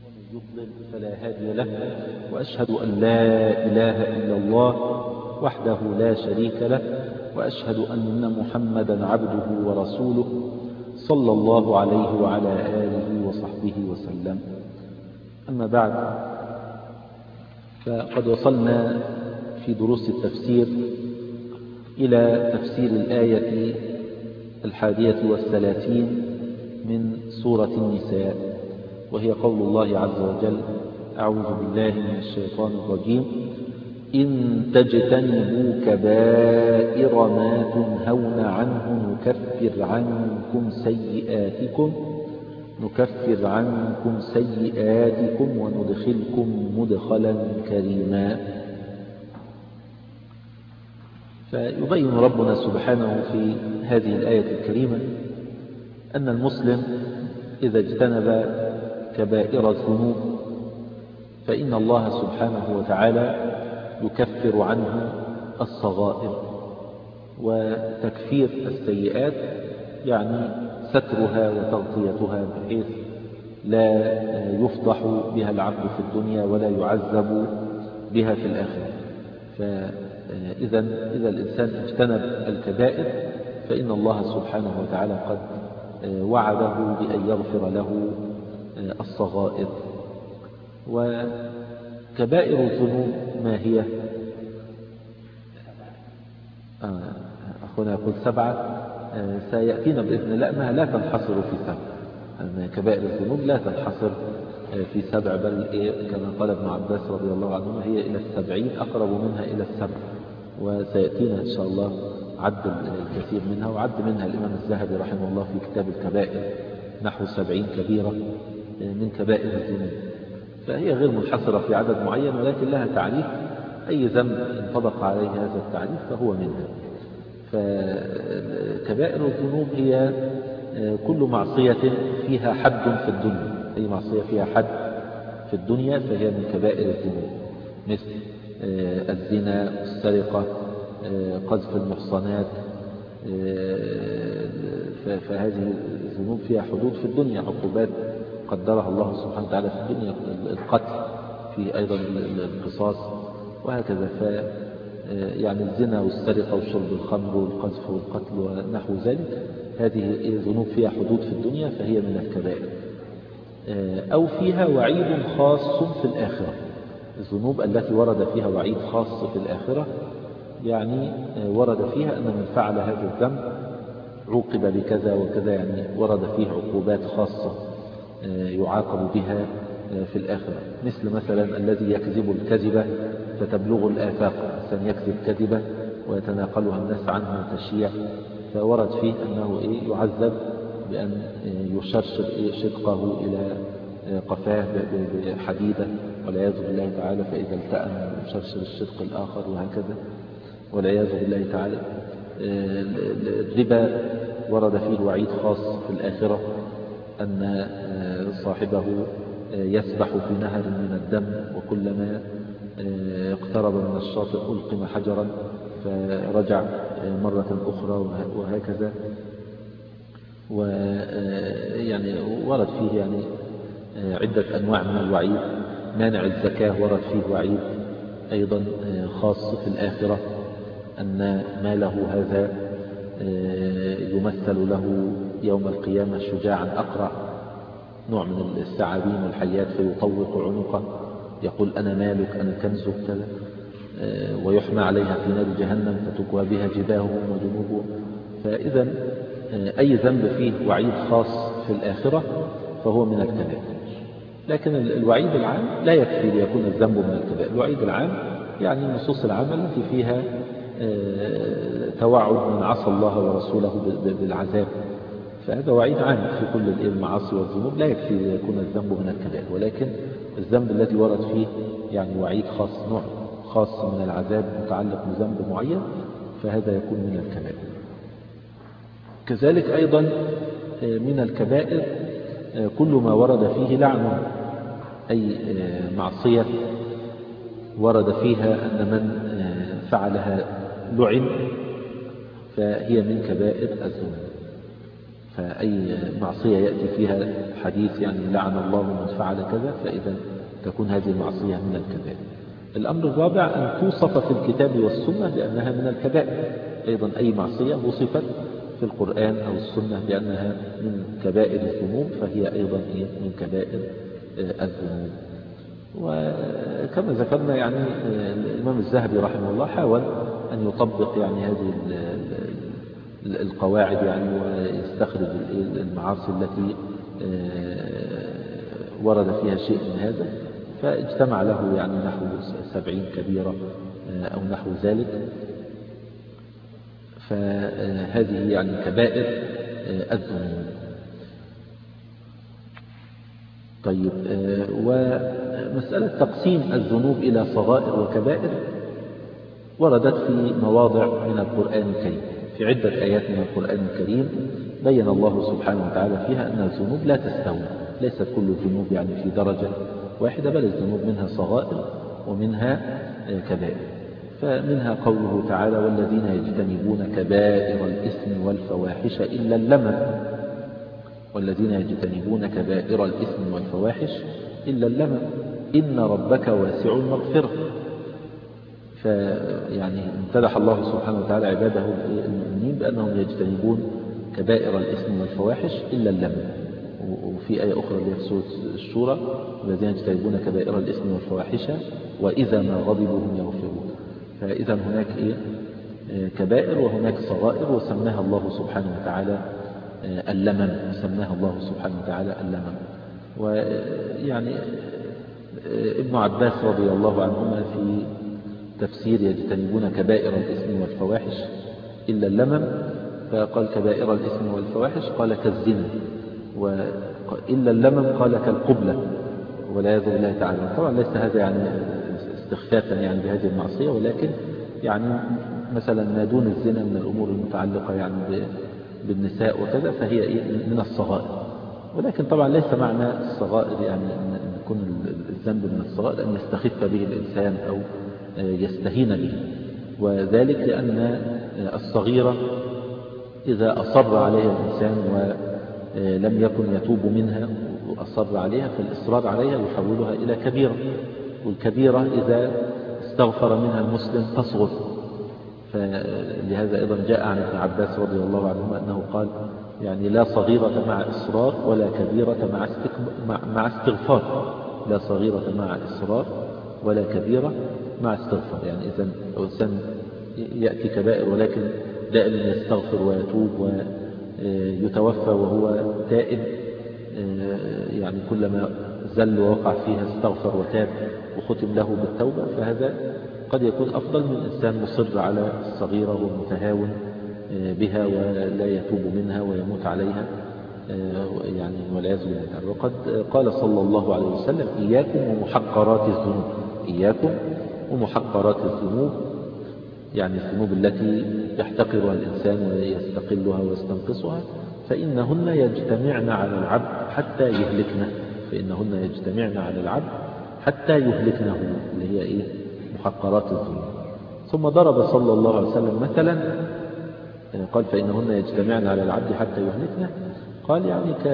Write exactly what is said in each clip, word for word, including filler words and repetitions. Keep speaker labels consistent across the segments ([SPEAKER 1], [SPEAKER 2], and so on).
[SPEAKER 1] ومن يضلل فلا هادي له، وأشهد أن لا إله إلا الله وحده لا شريك له، وأشهد أن محمدا عبده ورسوله صلى الله عليه وعلى آله وصحبه وسلم. أما بعد، فقد وصلنا في دروس التفسير إلى تفسير الآية الحادية والثلاثين من سورة النساء، وهي قول الله عز وجل: أعوذ بالله من الشيطان الرجيم: إن تجتنبوا كبائر ما تنهون عنه نكفر عنكم سيئاتكم نكفر عنكم سيئاتكم وندخلكم مدخلا كريما. فيبين ربنا سبحانه في هذه الآية الكريمة أن المسلم إذا اجتنب كبائر الذنوب فإن الله سبحانه وتعالى يكفر عنه الصغائر، وتكفير السيئات يعني سترها وتغطيتها بحيث لا يفضح بها العبد في الدنيا ولا يعذب بها في الآخرة. فإذا إذا الإنسان اجتنب الكبائر فإن الله سبحانه وتعالى قد وعده بأن يغفر له الصغائر. وكبائر الذنوب ما هي؟ آه أخونا يقول سبعة، آه سيأتينا بإذن الله أنها لا تنحصر في سبع، أن كبائر الذنوب لا تنحصر في سبع، بل كما قال ابن عباس رضي الله عنهما هي إلى السبعين، أقرب منها إلى السبع. وسيأتينا إن شاء الله عد الكثير منها، وعد منها الإمام الذهبي رحمه الله في كتاب الكبائر نحو سبعين كبيرة من كبائر الذنوب. فهي غير منحصرة في عدد معين، ولكن لها تعريف، أي ذنب انطبق عليه هذا التعريف فهو منها. فكبائر الذنوب هي كل معصية فيها حد في الدنيا، أي معصية فيها حد في الدنيا فهي من كبائر الذنوب، مثل الزنا، السرقة، قذف المحصنات. فهذه الذنوب فيها حدود في الدنيا، عقوبات قدرها الله سبحانه وتعالى في الدنيا، القتل في أيضا القصاص وهكذا. ف يعني الزنا والسرقة وشرب الخمر والقذف والقتل ونحو ذلك، هذه ذنوب فيها حدود في الدنيا فهي من الكبائر. أو فيها وعيد خاص في الآخرة، الذنوب التي ورد فيها وعيد خاص في الآخرة، يعني ورد فيها أن من فعل هذا الذنب عوقب بكذا وكذا، يعني ورد فيه عقوبات خاصة يعاقب بها في الآخرة. مثل مثلا الذي يكذب الكذبة فتبلغ الآفاق، إنسان يكذب كذبة ويتناقلها الناس عنه تشيع، فورد فيه أنه يعذب بأن يشرشر شدقه إلى قفاه بحديدة والعياذ بالله تعالى، فإذا التأم يشرشر الشدق الآخر وهكذا والعياذ بالله تعالى. الربا ورد فيه وعيد خاص في الآخرة، أن صاحبه يسبح في نهر من الدم، وكلما اقترب من الشاطئ ألقم حجرا فرجع مرة أخرى وهكذا. ويعني ورد فيه يعني عدة أنواع من الوعيد. مانع الزكاة ورد فيه وعيد أيضا خاص في الآخرة، أن ماله هذا يمثل له يوم القيامة شجاعا أقرع، نوع من الثعابين والحيات، فيطوق عنقه يقول أنا مالك أنا كنزك كذا، ويحمى عليها في نار جهنم فتكوى بها جباههم وجنوبهم. فإذا أي ذنب فيه وعيد خاص في الآخرة فهو من الكبائر. لكن الوعيد العام لا يكفي ليكون الذنب من الكبائر. الوعيد العام يعني النصوص العامة التي فيها توعد من عصى الله ورسوله بالعذاب، فهذا وعيد عام في كل المعاصي والذنوب، لا يكفي ليكون الذنب من الكبائر. ولكن الذنب الذي ورد فيه يعني وعيد خاص، نوع خاص من العذاب متعلق بذنب معين، فهذا يكون من الكبائر. كذلك أيضا من الكبائر كل ما ورد فيه لعن، أي معصية ورد فيها أن من فعلها لعن فهي من كبائر الذنوب. فأي معصية يأتي فيها حديث يعني لعن الله من فعل كذا، فإذا تكون هذه المعصية من الكبائر. الأمر الرابع أن توصف في الكتاب والسنة بأنها من الكبائر. أيضا أي معصية وصفت في القرآن أو السنة بأنها من كبائر الذنوب فهي أيضا من كبائر الذنوب. وكما ذكرنا يعني الإمام الذهبي رحمه الله حاول أن يطبق يعني هذه القواعد يعني ويستخرج المعاصي التي ورد فيها شيء من هذا، فاجتمع له يعني نحو سبعين كبيرة أو نحو ذلك. فهذه يعني كبائر الذنوب. طيب، ومسألة تقسيم الذنوب إلى صغائر وكبائر وردت في مواضع من القرآن الكريم، في عدة آيات من القرآن الكريم بين الله سبحانه وتعالى فيها أن الذنوب لا تستوي، ليست كل الذنوب يعني في درجة واحدة، بل الذنوب منها صغائر ومنها كبائر. فمنها قوله تعالى: والذين يجتنبون كبائر الإثم والفواحش إلا اللمم. والذين يجتنبون كبائر الإثم والفواحش إلا اللمم إن ربك واسع المغفرة. فيعني امتدح الله سبحانه وتعالى عباده المؤمنين بأنهم يجتنبون كبائر الإثم والفواحش إلا اللمم. وفي آية أخرى اللي في سورة الشورى: الذين يجتنبون كبائر الإثم والفواحش وإذا ما غضبوا هم يغفرون. فإذا هناك إيه؟ كبائر وهناك صغائر، وسماها الله سبحانه وتعالى اللمم، سماها الله سبحانه وتعالى اللمم. ويعني ابن عباس رضي الله عنهما في تفسير يجتنبون كبائر الإثم والفواحش إلا اللمم فقال: كبائر الإثم والفواحش قال كالزنا، وإلا اللمم قال كالقبلة والعياذ بالله تعالى. طبعا ليس هذا يعني استخفافا يعني بهذه المعصية، ولكن يعني مثلا ما دون الزنا من الأمور المتعلقة يعني بالنساء وكذا فهي من الصغائر. ولكن طبعا ليس معنى الصغائر يعني أن يكون الذنب من الصغائر أن يستخف به الإنسان أو يستهين به، وذلك لأن الصغيرة إذا أصر عليها الإنسان ولم يكن يتوب منها وأصر عليها، فالإصرار عليها يحولها إلى كبيرة، والكبيرة إذا استغفر منها المسلم تصغر. فلهذا أيضا جاء عن ابن عباس رضي الله عنهما أنه قال: يعني لا صغيرة مع إصرار ولا كبيرة مع مع استغفار. لا صغيرة مع إصرار ولا كبيرة مع استغفار. يعني إذا الإنسان يأتي كبائر ولكن دائما يستغفر ويتوب ويتوفى وهو تائب، يعني كلما زل ووقع فيها استغفر وتاب وختم له بالتوبة، فهذا قد يكون أفضل من إنسان مصر على الصغيرة ومتهاون بها ولا يتوب منها ويموت عليها يعني والعياذ بالله تعالى. وقد قال صلى الله عليه وسلم: إياكم ومحقرات الذنوب. إياكم ومحقرات الذنوب، يعني الذنوب التي يحتقرها الإنسان ويستقلها ويستنقصها، فإنهن يجتمعن على العبد حتى يهلكنه. فإنهن يجتمعن على العبد حتى يهلكنه، اللي هي إيه؟ محقرات الذنوب. ثم ضرب صلى الله عليه وسلم مثلا قال: فإنهن يجتمعن على العبد حتى يهلكنه. قال يعني ك...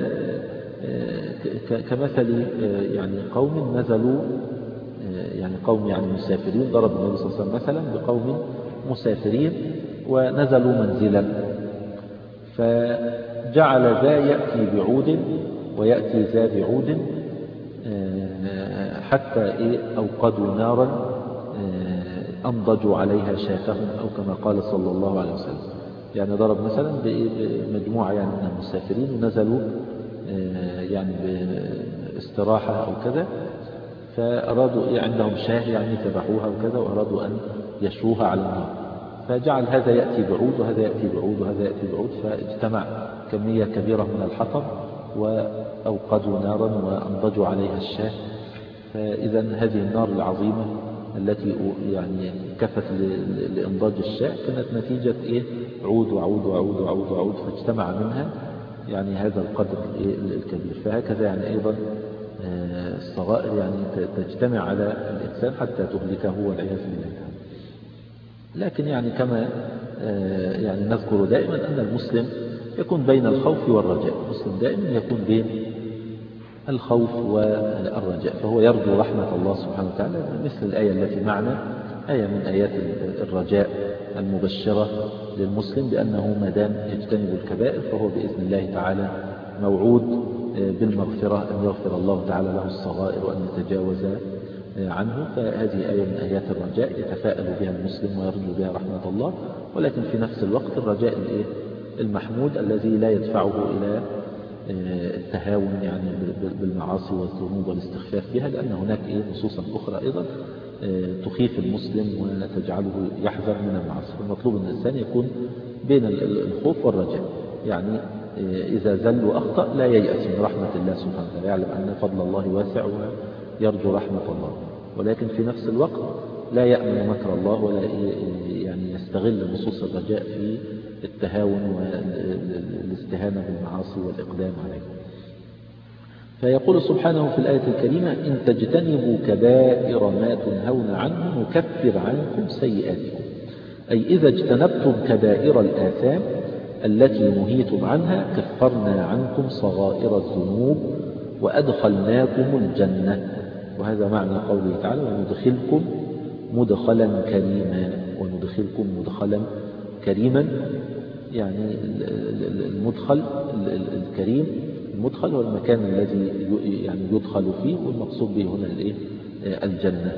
[SPEAKER 1] كمثل يعني قوم نزلوا، يعني قوم يعني مسافرين. ضرب النبي صلى الله عليه وسلم مثلا بقوم مسافرين ونزلوا منزلا، فجعل ذا يأتي بعود ويأتي ذا بعود حتى إيه أوقدوا نارا أنضجوا عليها شاتهم، أو كما قال صلى الله عليه وسلم. يعني ضرب مثلا بمجموعة يعني من المسافرين ونزلوا يعني باستراحة أو كذا، فأرادوا عندهم شاه يعني ذبحوها وكذا وأرادوا أن يشوها على النار، فجعل هذا يأتي بعود وهذا يأتي بعود وهذا يأتي بعود، فاجتمع كمية كبيرة من الحطب وأوقدوا نارا وأنضجوا عليها الشاه. فإذا هذه النار العظيمة التي يعني كفت لإنضاج الشاه كانت نتيجة إيه؟ عود وعود وعود وعود وعود، فاجتمع منها يعني هذا القدر الكبير. فهكذا يعني أيضا الصغائر يعني تجتمع على الإنسان حتى تهلكه والعياذ بالله. لكن يعني كما يعني نذكر دائما أن المسلم يكون بين الخوف والرجاء. المسلم دائما يكون بين الخوف والرجاء، فهو يرجو رحمة الله سبحانه وتعالى، مثل الآية التي معنا، آية من آيات الرجاء المبشرة للمسلم بأنه ما دام يجتنب الكبائر فهو بإذن الله تعالى موعود بالمغفرة، أن يغفر الله تعالى له الصغائر وأن يتجاوز عنه. فهذه آية من آيات الرجاء يتفاءل بها المسلم ويرجو بها رحمة الله، ولكن في نفس الوقت الرجاء المحمود الذي لا يدفعه إلى التهاون يعني بالمعاصي والذنوب والاستخفاف بها، لأن هناك نصوصا أخرى أيضا تخيف المسلم وتجعله يحذر من المعاصي. المطلوب أن الإنسان يكون بين الخوف والرجاء، يعني إذا زل وأخطأ لا ييأس من رحمة الله سبحانه وتعالى، يعلم أن فضل الله واسع ويرجو رحمة الله، ولكن في نفس الوقت لا يأمن مكر الله ولا يعني يستغل نصوص الرجاء في التهاون والاستهانة بالمعاصي والإقدام عليه. فيقول سبحانه في الآية الكريمة: إن تجتنبوا كبائر ما تنهون عنه نكفر عنكم سيئاتكم، أي إذا اجتنبتم كبائر الآثام التي نهيتم عنها كفرنا عنكم صغائر الذنوب وأدخلناكم الجنة. وهذا معنى قوله تعالى: وندخلكم مدخلا كريما. وندخلكم مدخلا كريما يعني المدخل الكريم، المدخل هو المكان الذي يعني يدخل فيه، والمقصود به هنا الجنة.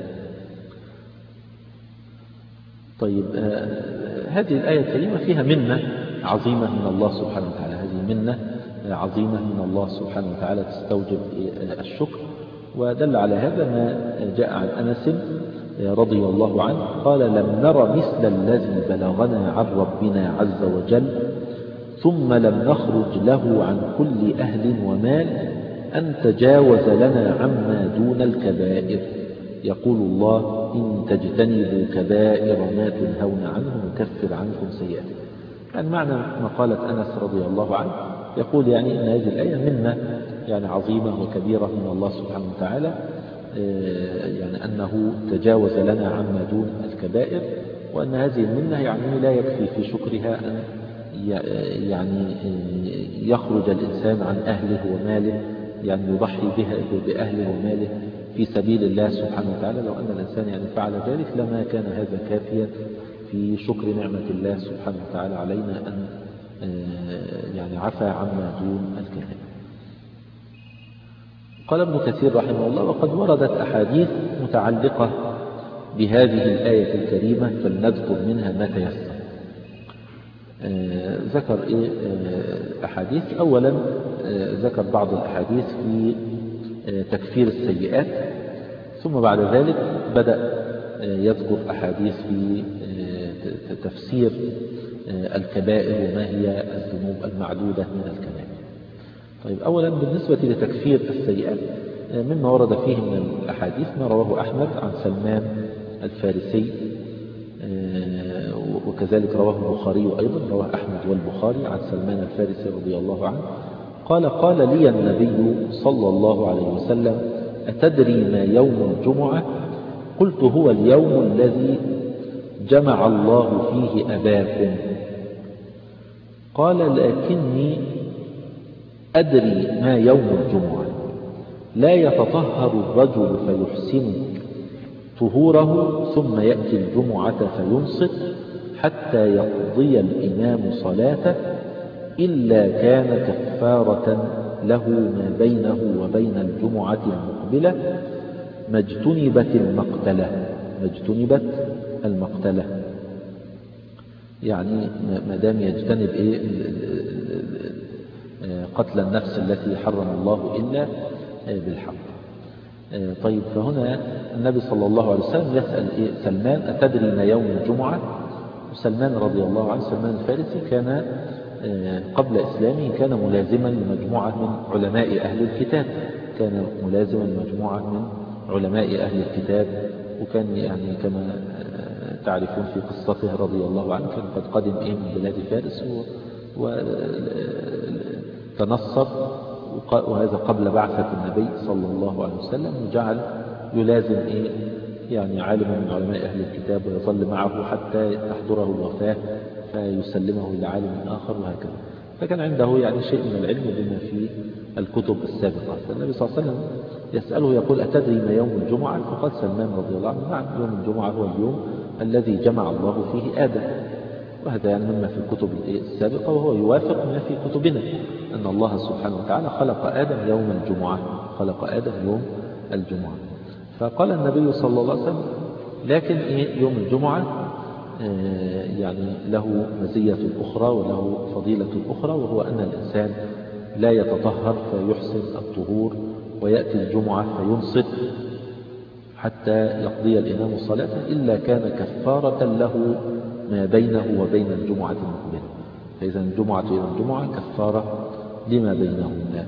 [SPEAKER 1] طيب، آه هذه الآية الكريمة فيها منة عظيمة من الله سبحانه وتعالى، هذه منة عظيمة من الله سبحانه وتعالى تستوجب الشكر. ودل على هذا ما جاء عن أنس رضي الله عنه قال: لم نر مثل الذي بلغنا عن ربنا عز وجل، ثم لم نخرج له عن كل أهل ومال أن تجاوز لنا عما دون الكبائر. يقول الله: إن تجتنبوا كبائر ما تنهون عنه نكفر عنكم سيئاتكم. يعني معنى مقالة أنس رضي الله عنه يقول يعني أن هذه الآية منة يعني عظيمة وكبيرة من الله سبحانه وتعالى، يعني أنه تجاوز لنا عما دون الكبائر، وأن هذه المنة يعني لا يكفي في شكرها أن يعني يخرج الإنسان عن أهله وماله، يعني يضحي بها بأهله وماله في سبيل الله سبحانه وتعالى. لو أن الإنسان يعني فعل ذلك لما كان هذا كافيا في شكر نعمة الله سبحانه وتعالى علينا أن يعني عفى عما دون الكبائر. قال ابن كثير رحمه الله: وقد وردت أحاديث متعلقة بهذه الآية الكريمة فلنذكر منها ما تيسر. آه ذكر إيه آه أحاديث. أولا آه ذكر بعض الأحاديث في آه تكفير السيئات، ثم بعد ذلك بدأ آه يذكر أحاديث في آه تفسير آه الكبائر وما هي الذنوب المعدودة من الكبائر. طيب، أولا بالنسبة لتكفير السيئات مما ورد فيه من الأحاديث ما رواه أحمد عن سلمان الفارسي، وكذلك رواه البخاري أيضا، رواه أحمد والبخاري عن سلمان الفارسي رضي الله عنه قال: قال لي النبي صلى الله عليه وسلم: أتدري ما يوم الجمعة؟ قلت: هو اليوم الذي جمع الله فيه أباكم. قال: لكني أدري ما يوم الجمعة، لا يتطهر الرجل فيحسن طهوره ثم يأتي الجمعة فينصت حتى يقضي الإمام صلاته إلا كان كفارة له ما بينه وبين الجمعة المقبلة ما اجتنبت المقتلة. ما اجتنبت المقتلة يعني ما دام يجتنب إيه قتل النفس التي حرم الله إلا بالحق. طيب، فهنا النبي صلى الله عليه وسلم يسأل سلمان: أتدري ما يوم الجمعة؟ وسلمان رضي الله عنه سلمان الفارسي كان قبل إسلامه كان ملازما لمجموعة من علماء أهل الكتاب، كان ملازما لمجموعة من علماء أهل الكتاب، وكان يعني كما تعرفون في قصته رضي الله عنه كان قد قدم من بلاد فارس وتنصب، وهذا قبل بعثة النبي صلى الله عليه وسلم، وجعل يلازم إيه يعني عالم من علماء أهل الكتاب ويظل معه حتى تحضره الوفاة فيسلمه إلى عالم آخر وهكذا. فكان عنده يعني شيء من العلم بما في الكتب السابقة. فالنبي صلى الله عليه وسلم يسأله يقول أتدري ما يوم الجمعة؟ فقال سلمان رضي الله عنه نعم يوم الجمعة هو اليوم الذي جمع الله فيه آدم. وهذا يعني مما في الكتب السابقة، وهو يوافق ما في كتبنا أن الله سبحانه وتعالى خلق آدم يوم الجمعة، خلق آدم يوم الجمعة. فقال النبي صلى الله عليه وسلم لكن إيه يوم الجمعة آه يعني له مزية أخرى وله فضيلة أخرى، وهو أن الإنسان لا يتطهر فيحسن الطهور ويأتي الجمعة فينصت حتى يقضي الإمام صلاة إلا كان كفارة له ما بينه وبين الجمعة المقبلة. فإذا الجمعة إلى الجمعة كفارة لما بينهما.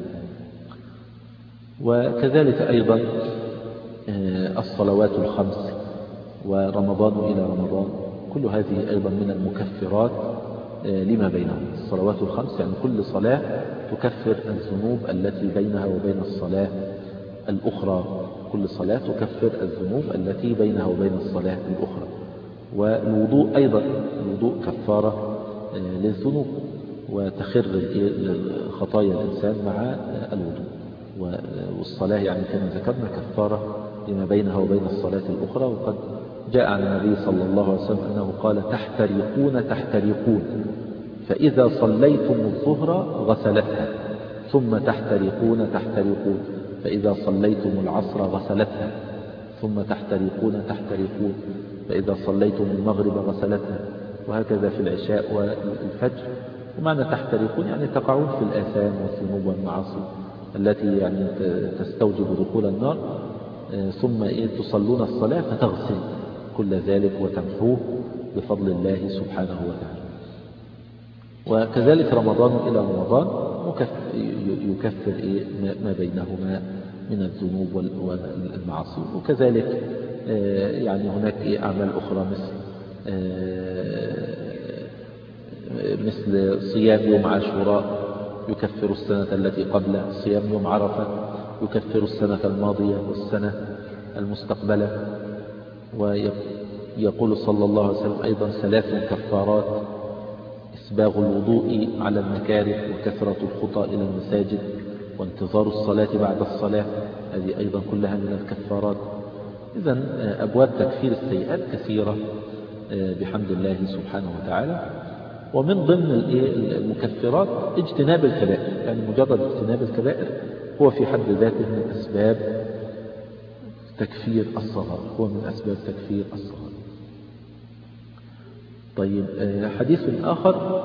[SPEAKER 1] وكذلك أيضا الصلوات الخمس ورمضان إلى رمضان، كل هذه أيضا من المكفرات لما بينهم. الصلوات الخمس يعني كل صلاة تكفر الذنوب التي بينها وبين الصلاة الأخرى، كل صلاة تكفر الذنوب التي بينها وبين الصلاة الأخرى. والوضوء أيضا، الوضوء كفارة للذنوب وتخر خطايا الإنسان مع الوضوء. والصلاة يعني كما ذكرنا كفارة لما بينها وبين الصلاة الأخرى. وقد جاء عن النبي صلى الله عليه وسلم أنه قال تحترقون تحترقون فإذا صليتم الظهر غسلتها، ثم تحترقون تحترقون فإذا صليتم العصر غسلتها، ثم تحترقون تحترقون فإذا صليتم المغرب غسلتها، وهكذا في العشاء والفجر. ومعنى تحترقون يعني تقعون في الآثام والذنوب والمعاصي التي يعني تستوجب دخول النار، ثم تصلون الصلاة فتغسل كل ذلك وتمحوه بفضل الله سبحانه وتعالى. وكذلك رمضان إلى رمضان يكفر ما بينهما من الذنوب والمعاصي. وكذلك يعني هناك أعمال أخرى مثل مثل صيام يوم عاشوراء يكفر السنة التي قبله، صيام يوم عرفة يكفر السنة الماضية والسنة المستقبلة. ويقول صلى الله عليه وسلم أيضا ثلاث كفارات: إسباغ الوضوء على المكاره، وكثرة الخطى إلى المساجد، وانتظار الصلاة بعد الصلاة، هذه أيضا كلها من الكفارات. إذن أبواب تكفير السيئات كثيرة بحمد الله سبحانه وتعالى. ومن ضمن المكفرات اجتناب الكبائر، يعني مجرد اجتناب الكبائر هو في حد ذاته من أسباب تكفير الصغائر، هو من أسباب تكفير الصغائر. طيب حديث آخر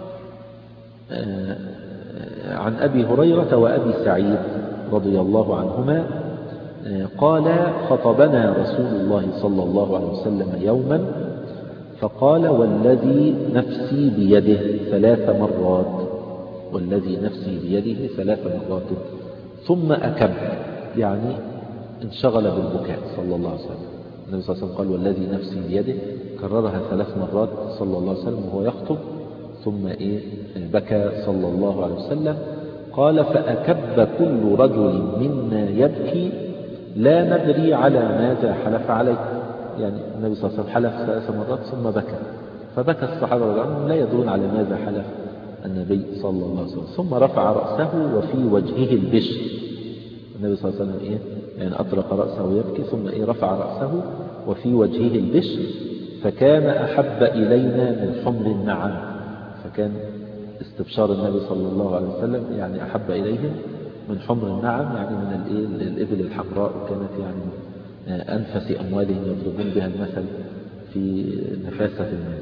[SPEAKER 1] عن أبي هريرة وأبي سعيد رضي الله عنهما قال: خطبنا رسول الله صلى الله عليه وسلم يوما فقال: والذي نفسي بيده ثلاث مرات، والذي نفسي بيده ثلاث مرات، ثم أكب، يعني انشغل بالبكاء صلى الله عليه وسلم. النبي صلى الله عليه وسلم قال: والذي نفسي بيده، كررها ثلاث مرات صلى الله عليه وسلم وهو يخطب، ثم إيه بكى صلى الله عليه وسلم. قال: فأكب كل رجل منا يبكي لا ندري على ماذا حلف عليه. يعني النبي صلى الله عليه وسلم حلف ثلاث مرات ثم بكى، فبكى الصحابة رضي الله عنهم لا يدرون على ماذا حلف النبي صلى الله عليه وسلم. ثم رفع رأسه وفي وجهه البشر، النبي صلى الله عليه وسلم إيه يعني أطرق رأسه يبكي، ثم إيه رفع رأسه وفي وجهه البشر، فكان أحب إلينا من حمر النعم. فكان استبشار النبي صلى الله عليه وسلم يعني أحب إليهم من حمر النعم، يعني من الإيه الإبل الحمراء، وكانت يعني أنفس أموالهم يضربون بها المثل في نفاسة المال.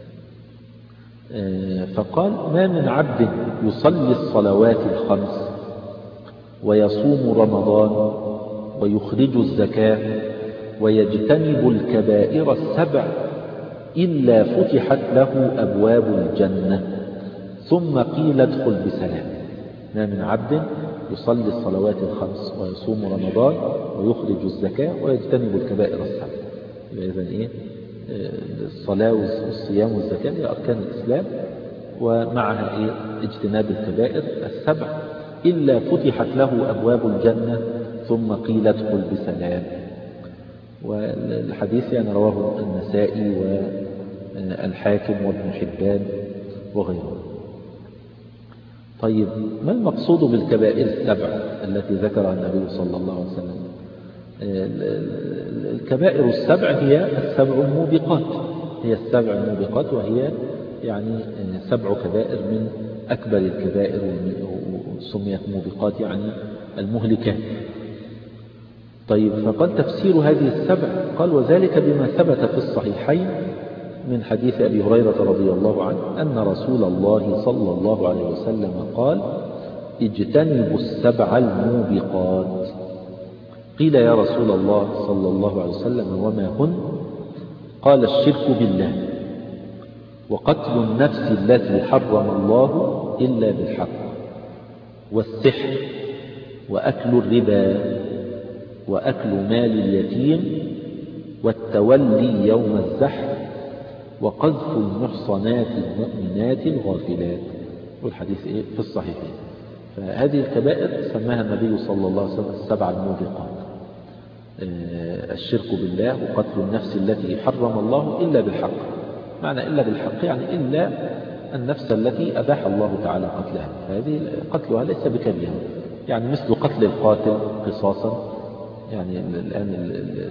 [SPEAKER 1] فقال: ما من عبد يصلي الصلوات الخمس ويصوم رمضان ويخرج الزكاة ويجتنب الكبائر السبع إلا فتحت له أبواب الجنة ثم قيل ادخل بسلام. ما من عبد يصلي الصلوات الخمس ويصوم رمضان ويخرج الزكاة ويجتنب الكبائر السبع. إذن إيه الصلاة والصيام والزكاة هي أركان الإسلام، ومعها إيه اجتناب الكبائر السبع، إلا فتحت له أبواب الجنة ثم قيل ادخل بسلام. والحديث يعني رواه النسائي والحاكم وابن حبان وغيره. طيب ما المقصود بالكبائر السبع التي ذكرها النبي صلى الله عليه وسلم؟ الكبائر السبع هي السبع الموبقات، هي السبع الموبقات، وهي يعني سبع كبائر من أكبر الكبائر، وسميت موبقات يعني المهلكات. طيب فقال تفسير هذه السبع، قال وذلك بما ثبت في الصحيحين من حديث أبي هريرة رضي الله عنه أن رسول الله صلى الله عليه وسلم قال اجتنبوا السبع الموبقات. قيل يا رسول الله صلى الله عليه وسلم وما هن؟ قال الشرك بالله، وقتل النفس التي حرم الله إلا بالحق، والسحر، وأكل الربا، وأكل مال اليتيم، والتولي يوم الزحف، وقذف المحصنات المؤمنات الغافلات. والحديث إيه في الصحيحين. فهذه الكبائر سماها النبي صلى الله عليه وسلم السبع الموبقات: الشرك بالله، وقتل النفس التي حرم الله إلا بالحق. معنى إلا بالحق يعني إلا النفس التي أباح الله تعالى قتلها، فهذه قتلها ليس بكبيرة، يعني مثل قتل القاتل قصاصا. يعني الآن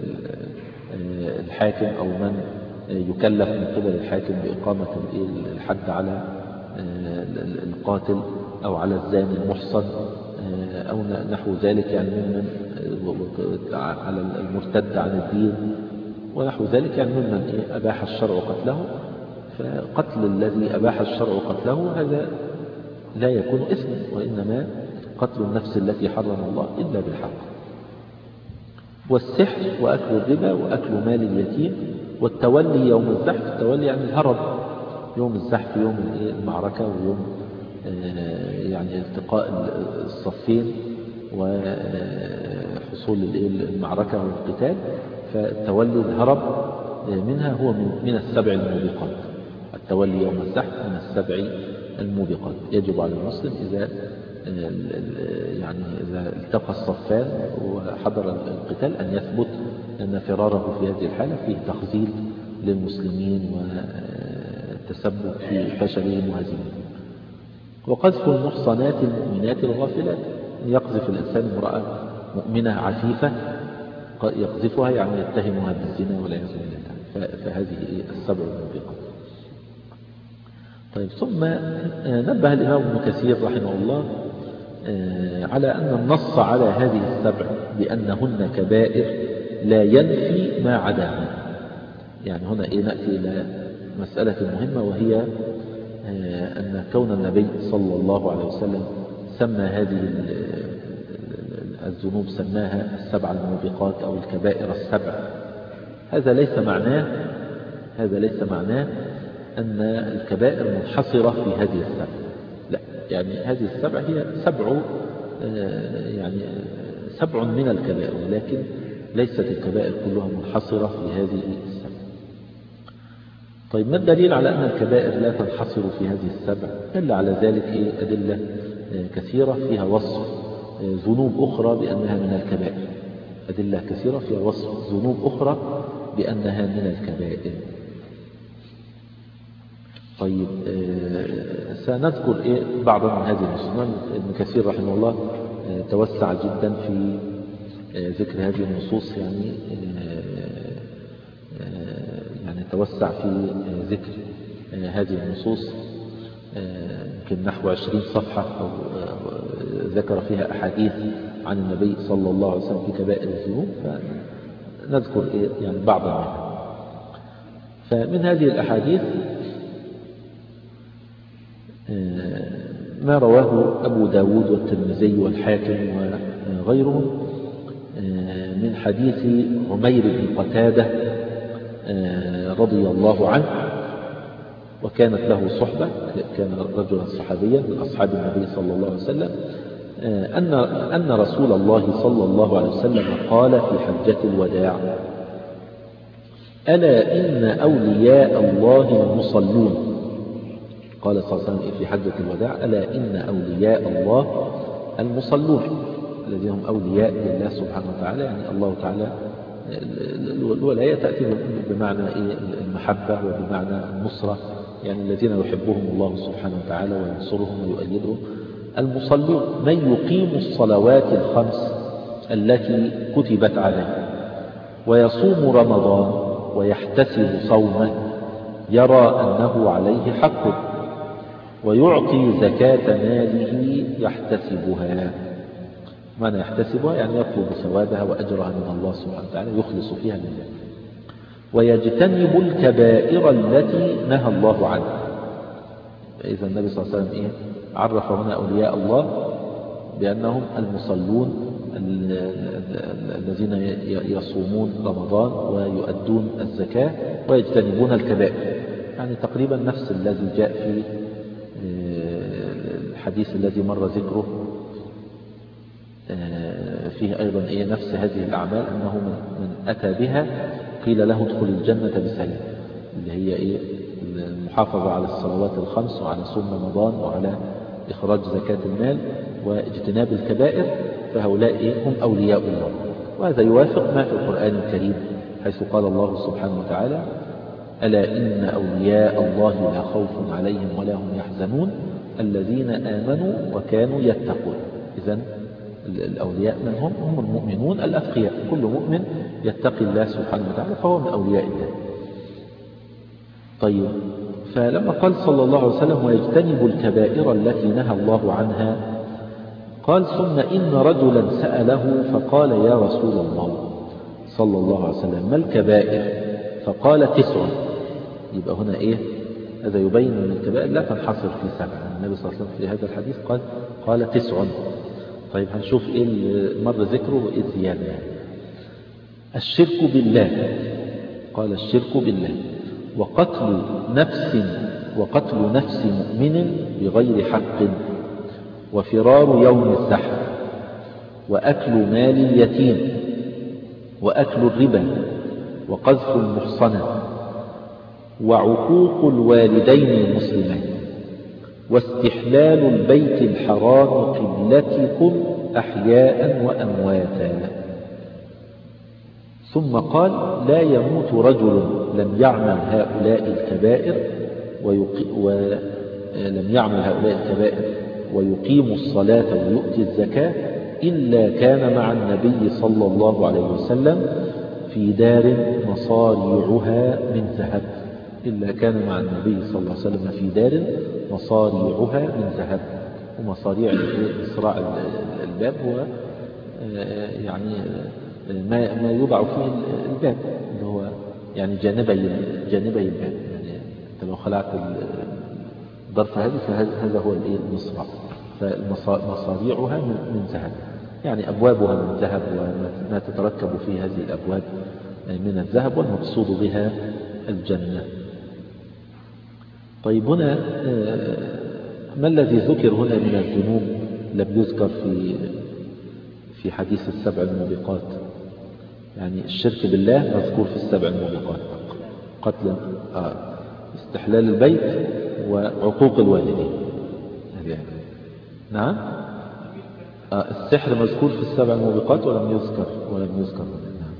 [SPEAKER 1] الحاكم أو من يكلف من قبل الحاكم بإقامة الحد على القاتل أو على الزاني المحصن أو نحو ذلك، يعني ممن على المرتد عن الدين ونحو ذلك، يعني ممن أباح الشرع قتله. فقتل الذي أباح الشرع قتله هذا لا يكون إثما، وإنما قتل النفس التي حرم الله إلا بالحق. والسحر، وأكل الربا، وأكل مال اليتيم، والتولي يوم الزحف. التولي يعني الهرب يوم الزحف، يوم المعركة، ويوم يعني التقاء الصفين وحصول المعركة والقتال. فالتولي الهرب منها هو من السبع الموبقات. التولي يوم الزحف من السبع الموبقات. يجب على المسلم إذا يعني إذا التقى الصفان وحضر القتال أن يثبت أن فراره في هذه الحالة فيه تخذيل للمسلمين والتسبب في فشلهم وهزيمتهم. وقذف المحصنات المؤمنات الغافلات، يقذف الإنسان امرأة مؤمنة عفيفة، يقذفها يعني يتهمها بالزنا والعياذ بالله. فهذه السبع الموبقات. طيب ثم نبه الإمام ابن كثير رحمه الله على أن النص على هذه السبع بأنهن كبائر لا ينفي ما عداها. يعني هنا إيه نأتي إلى مسألة مهمة، وهي أن كون النبي صلى الله عليه وسلم سمى هذه الذنوب سماها السبع الموبقات أو الكبائر السبع، هذا ليس معناه هذا ليس معناه أن الكبائر منحصرة في هذه السبع. لا، يعني هذه السبع هي سبع يعني سبع من الكبائر، ولكن ليست الكبائر كلها منحصرة في هذه السبع. طيب ما الدليل على أن الكبائر لا تنحصر في هذه السبع؟ دل على ذلك إيه؟ أدلة كثيرة فيها وصف ذنوب أخرى بأنها من الكبائر. أدلة كثيرة فيها وصف ذنوب أخرى بأنها من الكبائر. طيب سنذكر إيه بعض من هذه النصوص. ابن كثير رحمه الله توسع جدا في ذكر هذه النصوص، يعني يعني توسع في ذكر هذه النصوص، يمكن نحو عشرين صفحة أو ذكر فيها أحاديث عن النبي صلى الله عليه وسلم في كبائر الذنوب، فنذكر يعني بعض منها. فمن هذه الأحاديث ما رواه أبو داود والترمذي والحاكم وغيرهم من حديث عمير بن قتادة رضي الله عنه، وكانت له صحبة، كان رجلا صحابيا من أصحاب النبي صلى الله عليه وسلم، أن أن رسول الله صلى الله عليه وسلم قال في حجة الوداع: ألا إن أولياء الله المصلون. قال صلى الله عليه وسلم في حجة الوداع: ألا إن أولياء الله المصلون، الذين هم أولياء لله سبحانه وتعالى. يعني الله تعالى الولاية تأتي بمعنى المحبة وبمعنى النصرة، يعني الذين يحبهم الله سبحانه وتعالى وينصرهم ويؤيدهم. المصلون من يقيم الصلوات الخمس التي كتبت عليه ويصوم رمضان ويحتسب صومه يرى أنه عليه حق ويعطي زكاة ماله يحتسبها. معنى يحتسبها يعني يطلب ثوابها وأجرها من الله سبحانه وتعالى يخلص فيها من ذلك. ويجتنب الكبائر التي نهى الله عنها. فإذا النبي صلى الله عليه وسلم إيه؟ عرف هنا أولياء الله بأنهم المصلون الذين يصومون رمضان ويؤدون الزكاة ويجتنبون الكبائر، يعني تقريبا نفس الذي جاء في الحديث الذي مر ذكره فيه أيضا إيه نفس هذه الأعمال، أنه من أتى بها قيل له ادخل الجنة بسلام، اللي هي إيه المحافظة على الصلوات الخمس وعلى صوم رمضان وعلى إخراج زكاة المال واجتناب الكبائر، فهؤلاء هم أولياء الله. وهذا يوافق ما في القرآن الكريم حيث قال الله سبحانه وتعالى ألا إن أولياء الله لا خوف عليهم ولا هم يحزنون الذين آمنوا وكانوا يتقون. إذن الأولياء من هم؟ هم المؤمنون الأتقياء، كل مؤمن يتقي الله سبحانه وتعالى فهو من أولياء الله. طيب، فلما قال صلى الله عليه وسلم ويجتنب الكبائر التي نهى الله عنها، قال ثم إن رجلا سأله فقال يا رسول الله صلى الله عليه وسلم ما الكبائر؟ فقال تسع. يبقى هنا إيه؟ هذا يبين أن الكبائر لا تنحصر في سبعة. النبي صلى الله عليه وسلم في هذا الحديث قال قال تسع. طيب هنشوف إيه مر ذكره وإيه زيادة. الشرك بالله، قال الشرك بالله وقتل نفس وقتل نفس مؤمن بغير حق وفرار يوم الزحف وأكل مال اليتيم وأكل الربا وقذف المحصنة وعقوق الوالدين المسلمين واستحلال البيت الحرام قبلتكم أحياء وأمواتا. ثم قال لا يموت رجل لم يعمل هؤلاء الكبائر ويقي ولم يعمل هؤلاء الكبائر ويقيم الصلاة ويؤتي الزكاة إلا كان مع النبي صلى الله عليه وسلم في دار مصاريعها من ذهب. إلا كان مع النبي صلى الله عليه وسلم في دار مصاريعها من ذهب. ومصاريع إسراع الباب هو يعني ما ما يوضع فيه الباب اللي هو يعني جانبي جانبي الباب. يعني أنت لو خلعت الظرف هذه فهذا هو المصراع. فمصاريعها من ذهب، يعني أبوابها من ذهب وما تتركب في هذه الأبواب من الذهب، والمقصود بها الجنة. طيب هنا ما الذي ذكر هنا من الذنوب لم يذكر في في حديث السبع الموبقات؟ يعني الشرك بالله مذكور في السبع الموبقات، قتل آه استحلال البيت وعقوق الوالدين. نعم آه السحر مذكور في السبع الموبقات ولم يذكر ولم يذكر نعم.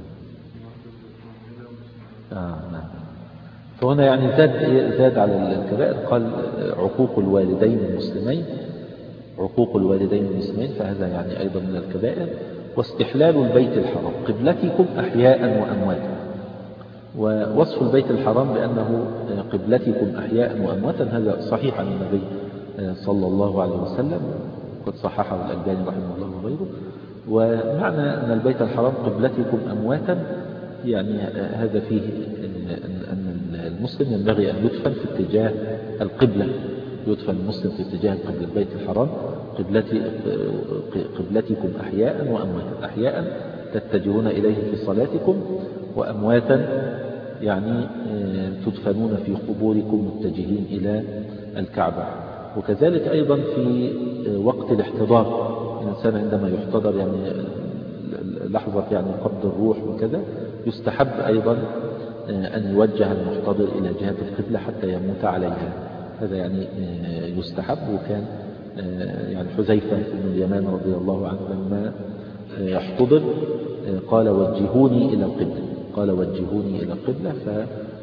[SPEAKER 1] آه نعم. فهنا يعني زاد زاد على الكبائر، قال عقوق الوالدين المسلمين عقوق الوالدين المسلمين فهذا يعني أيضا من الكبائر. واستحلال البيت الحرام قبلتكم أحياء وأمواتا. ووصف البيت الحرام بأنه قبلتكم أحياء وأمواتا هذا صحيح عن النبي صلى الله عليه وسلم، قد صححه الألباني رحمه الله وغيره. ومعنى أن البيت الحرام قبلتكم أمواتا يعني هذا فيه أن المسلم ينبغي أن يدفن في اتجاه القبلة، يدفن المسلم في اتجاه قبل البيت الحرام. قبلتي قبلتكم أحياء وأمواتا، أحياء تتجهون إليه في صلاتكم، وأمواتا يعني تدفنون في قبوركم متجهين إلى الكعبة. وكذلك أيضا في وقت الاحتضار، الإنسان عندما يحتضر يعني لحظة يعني قبض الروح وكذا، يستحب أيضا أن يوجه المحتضر إلى جهة القبلة حتى يموت عليها. هذا يعني يستحب. وكان يعني حذيفة بن اليمان رضي الله عنه لما احتضر قال وجهوني إلى القبلة قال وجهوني إلى القبلة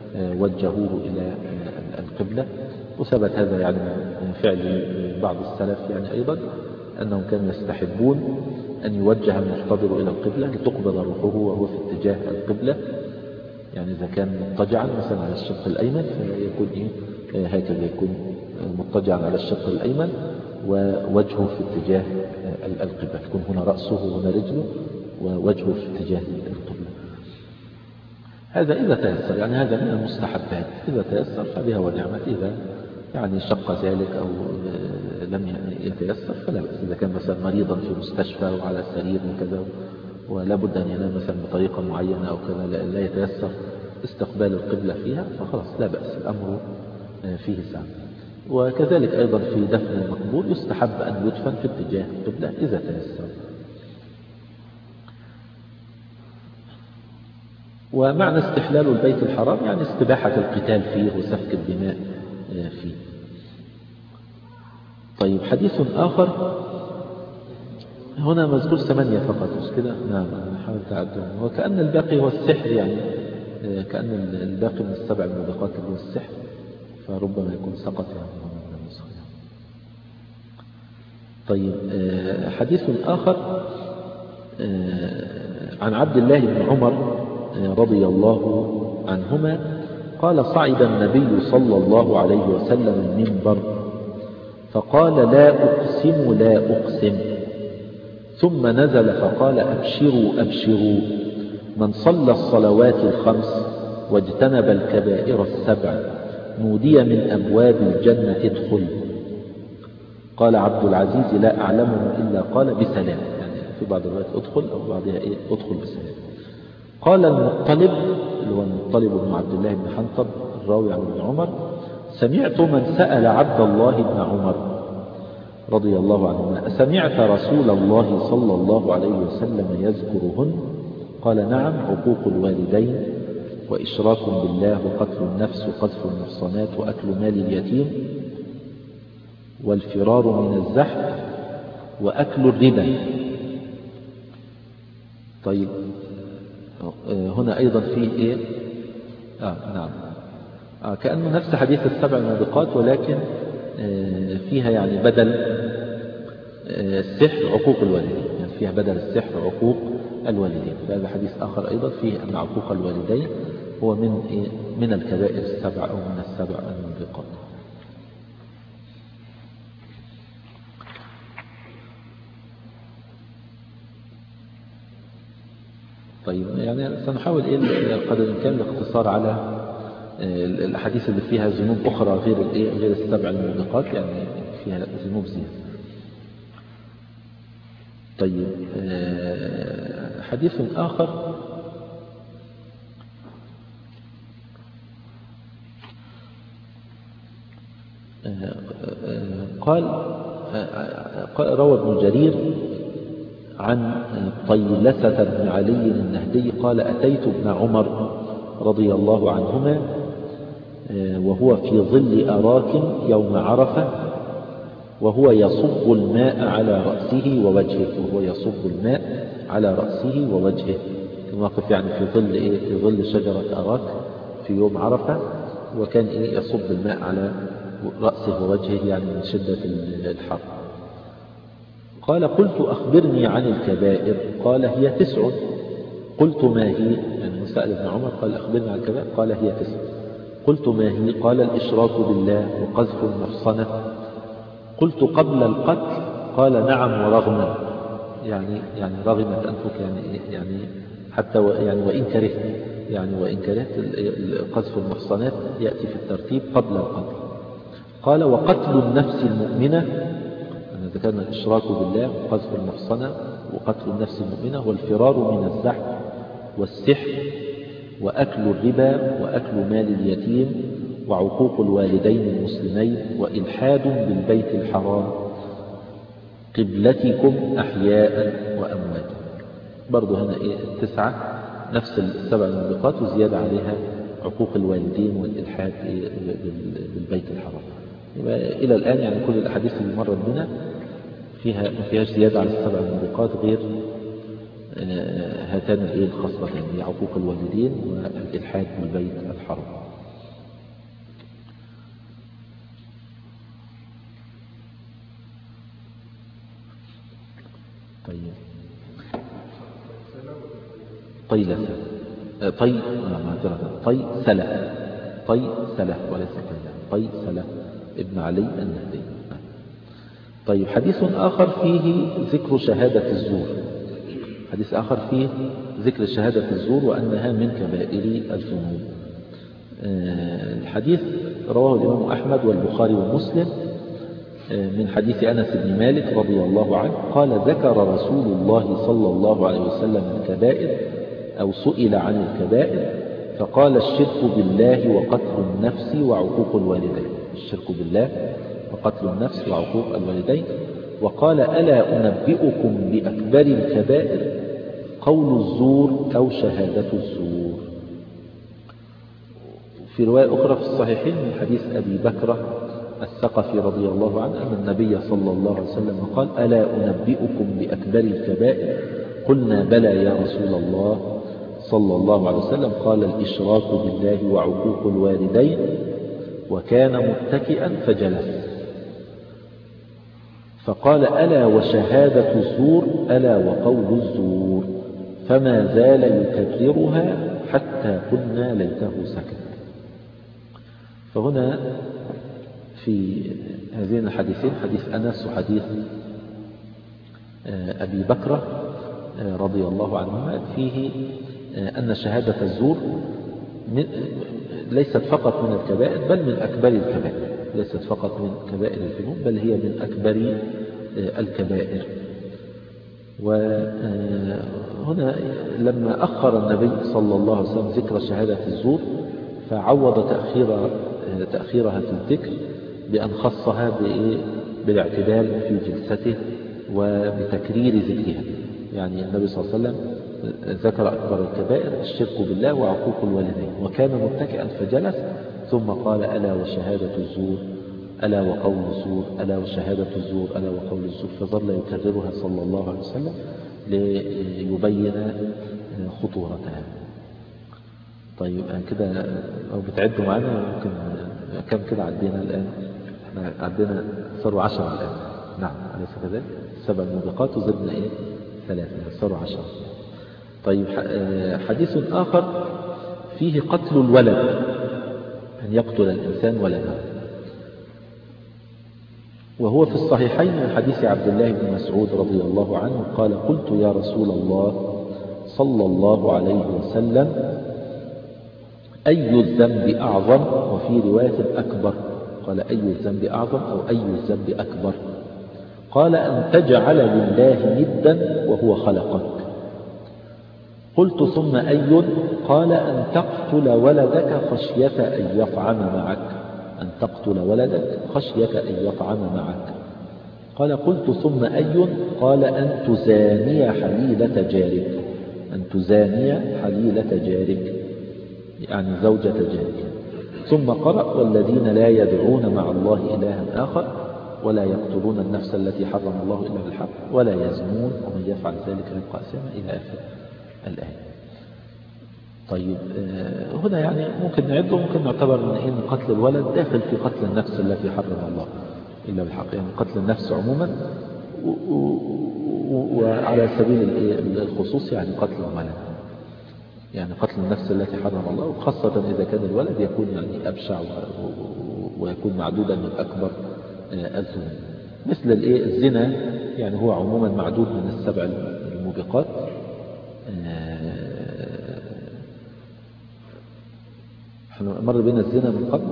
[SPEAKER 1] وجهوه إلى القبلة. وثبت هذا يعني من فعل بعض السلف يعني أيضا أنهم كانوا يستحبون أن يوجه المحتضر إلى القبلة لتقبض روحه وهو في اتجاه القبلة. يعني إذا كان مضطجعا مثلا على الشق الأيمن فيكون إيه هكذا، يكون مضطجعا على الشق الأيمن ووجهه في اتجاه القبلة، تكون هنا رأسه وهنا رجله ووجهه في اتجاه القبلة. هذا إذا تيسر، يعني هذا من المستحبات، إذا تيسر فبها ونعمت. إذا يعني شق ذلك أو لم يتيسر فلا بأس. إذا كان مثلا مريضا في مستشفى وعلى سرير وكذا ولا بد أن ينام مثلا بطريقة معينة أو كذا لا يتيسر استقبال القبلة فيها فخلاص لا بأس، الأمر فيه سعة. وكذلك أيضا في دفن المقبور يستحب أن يدفن في اتجاه القبلة إذا تيسر. ومعنى استحلال البيت الحرام يعني استباحة القتال فيه وسفك الدماء فيه. طيب حديث آخر هنا مذكور ثمانية فقط مش كده؟ نعم حاول تعدهم. وكأن الباقي هو السحر، يعني كأن الباقي من السبع الموبقات اللي هو السحر، فربما يكون سقط يعني من النسخ. طيب حديث آخر عن عبد الله بن عمر رضي الله عنهما قال صعد النبي صلى الله عليه وسلم المنبر فقال لا أقسم لا أقسم، ثم نزل فقال أبشروا أبشروا، من صلى الصلوات الخمس واجتنب الكبائر السبع نودي من أبواب الجنة ادخل. قال عبد العزيز لا أعلمه إلا قال بسلام، يعني في بعض الروايات ادخل أو بعضها إيه ادخل بسلام. قال المطلب اللي هو المطلب بن عبد الله بن حنطب الراوي عن ابن عمر سمعت من سأل عبد الله بن عمر رضي الله عنهما أسمعت رسول الله صلى الله عليه وسلم يذكرهن؟ قال نعم، عقوق الوالدين وإشراك بالله وقتل النفس وقذف المحصنات وأكل مال اليتيم والفرار من الزحف وأكل الربا. طيب هنا أيضا فيه إيه؟ آه نعم آه كأنه نفس حديث السبع الموبقات، ولكن آه فيها يعني بدل آه السحر عقوق الوالدين، يعني فيها بدل السحر عقوق الوالدين. فهذا حديث آخر أيضا فيه أن عقوق الوالدين هو من إيه؟ من الكبائر السبع أو من السبع الموبقات. طيب يعني سنحاول إيه قدر الإمكان الاقتصار على الأحاديث اللي فيها ذنوب أخرى غير الإيه غير السبع الموبقات، يعني فيها ذنوب زيادة. طيب حديث آخر قال روى ابن جرير عن طيلسة بن علي النهدي قال أتيت ابن عمر رضي الله عنهما وهو في ظل أراك يوم عرفة وهو يصب الماء على رأسه ووجهه، وهو يصب الماء على رأسه ووجهه، واقف يعني في ظل إيه؟ في ظل شجرة أراك في يوم عرفة، وكان إيه يصب الماء على رأسه ووجهه يعني من شدة الحر. قال قلت أخبرني عن الكبائر، قال هي تسع. قلت ما هي؟ يعني سأل ابن عمر قال أخبرني عن الكبائر، قال هي تسع. قلت ما هي؟ قال الإشراك بالله وقذف المحصنة. قلت قبل القتل؟ قال نعم ورغما، يعني يعني رغمت أنفك يعني يعني حتى و يعني وإن كرهت، يعني وإن كرهت قذف المحصنات يأتي في الترتيب قبل القتل. قال وقتل النفس المؤمنة، إذا كان الإشراك بالله وقذف المحصنة وقتل النفس المؤمنة والفرار من الزحف والسحر وأكل الربا وأكل مال اليتيم وعقوق الوالدين المسلمين وإلحاد بالبيت الحرام قبلتكم أحياء وأمواتا. برضو هنا إيه التسعة نفس السبع الموبقات وزيادة عليها عقوق الوالدين والإلحاد بالبيت الحرام. إلى الآن يعني كل الأحاديث اللي مرت بنا فيها ما فيهاش زيادة على السبع الموبقات غير هاتان الخصلتين، عقوق الوالدين والإلحاد بالبيت الحرام. طيب طيلة طي طي سلة طي سلة وليس طيلة طي سلة ابن علي النهدي. طيب حديث آخر فيه ذكر شهادة الزور، حديث آخر فيه ذكر شهادة الزور وأنها من كبائر الذنوب. الحديث رواه الإمام أحمد والبخاري ومسلم من حديث أنس بن مالك رضي الله عنه قال ذكر رسول الله صلى الله عليه وسلم الكبائر أو سئل عن الكبائر فقال الشرك بالله وقتل النفس وعقوق الوالدين، الشرك بالله وقتل النفس وعقوق الوالدين. وقال ألا أنبئكم بأكبر الكبائر قول الزور أو شهادة الزور. في رواية أخرى في الصحيحين من حديث أبي بكر الثقفي رضي الله عنه أن النبي صلى الله عليه وسلم قال ألا أنبئكم بأكبر الكبائر قلنا بلى يا رسول الله صلى الله عليه وسلم قال الإشراك بالله وعقوق الوالدين وكان متكئا فجلس فقال ألا وشهادة الزور ألا وقول الزور فما زال يكررها حتى قلنا ليته سكت. فهنا في هذين الحديثين حديث أنس وحديث أبي بكر رضي الله عنهما فيه أن شهادة الزور ليست فقط من الكبائر بل من أكبر الكبائر، ليست فقط من كبائر الذنوب بل هي من أكبر الكبائر. وهنا لما أخر النبي صلى الله عليه وسلم ذكر شهادة الزور فعوض تأخير تأخيرها في الذكر بأن خصها بالاعتدال في جلسته وبتكرير ذكرها. يعني النبي صلى الله عليه وسلم ذكر أكبر الكبائر الشرك بالله وعقوق الوالدين وكان متكئا فجلس ثم قال ألا وشهادة الزور ألا وقول الزور ألا وشهادة الزور ألا وقول الزور فظل يكررها صلى الله عليه وسلم ليبين خطورتها. طيب كده لو بتعدوا معنا ممكن كم كده عدينا الآن؟ احنا عدينا صاروا عشرة الآن. نعم أليس كذلك؟ سبع موبقات وزدنا إيه؟ ثلاثة صاروا عشرة. طيب حديث آخر فيه قتل الولد أن يقتل الإنسان ولده وهو في الصحيحين من حديث عبد الله بن مسعود رضي الله عنه قال قلت يا رسول الله صلى الله عليه وسلم أي الذنب أعظم وفي رواية أكبر قال أي الذنب أعظم أو أي الذنب أكبر قال أن تجعل لله ندا وهو خلقك قلت ثم أي قال أن تقتل ولدك خشية أن يطعم معك أن تقتل ولدك خشية أن يطعم معك قال قلت ثم أي قال أن تزاني حليلة جارك أن تزاني حليلة جارك يعني زوجة جارك ثم قرأ والذين لا يدعون مع الله إلها آخر ولا يقتلون النفس التي حرم الله إلا بالحق ولا يزنون ومن يفعل ذلك يلقى أثاما إلى آخر الآية. طيب هنا يعني ممكن نعده ممكن نعتبر من إن قتل الولد داخل في قتل النفس التي حرم الله إلا بالحق يعني قتل النفس عموما وعلى سبيل الخصوص يعني قتل الولد يعني قتل النفس التي حرم الله وخاصة إذا كان الولد يكون يعني أبشع ويكون معدودا من أكبر الذنوب مثل الإيه الزنا يعني هو عموما معدود من السبع الموبقات. احنا مر بنا الزنا من قبل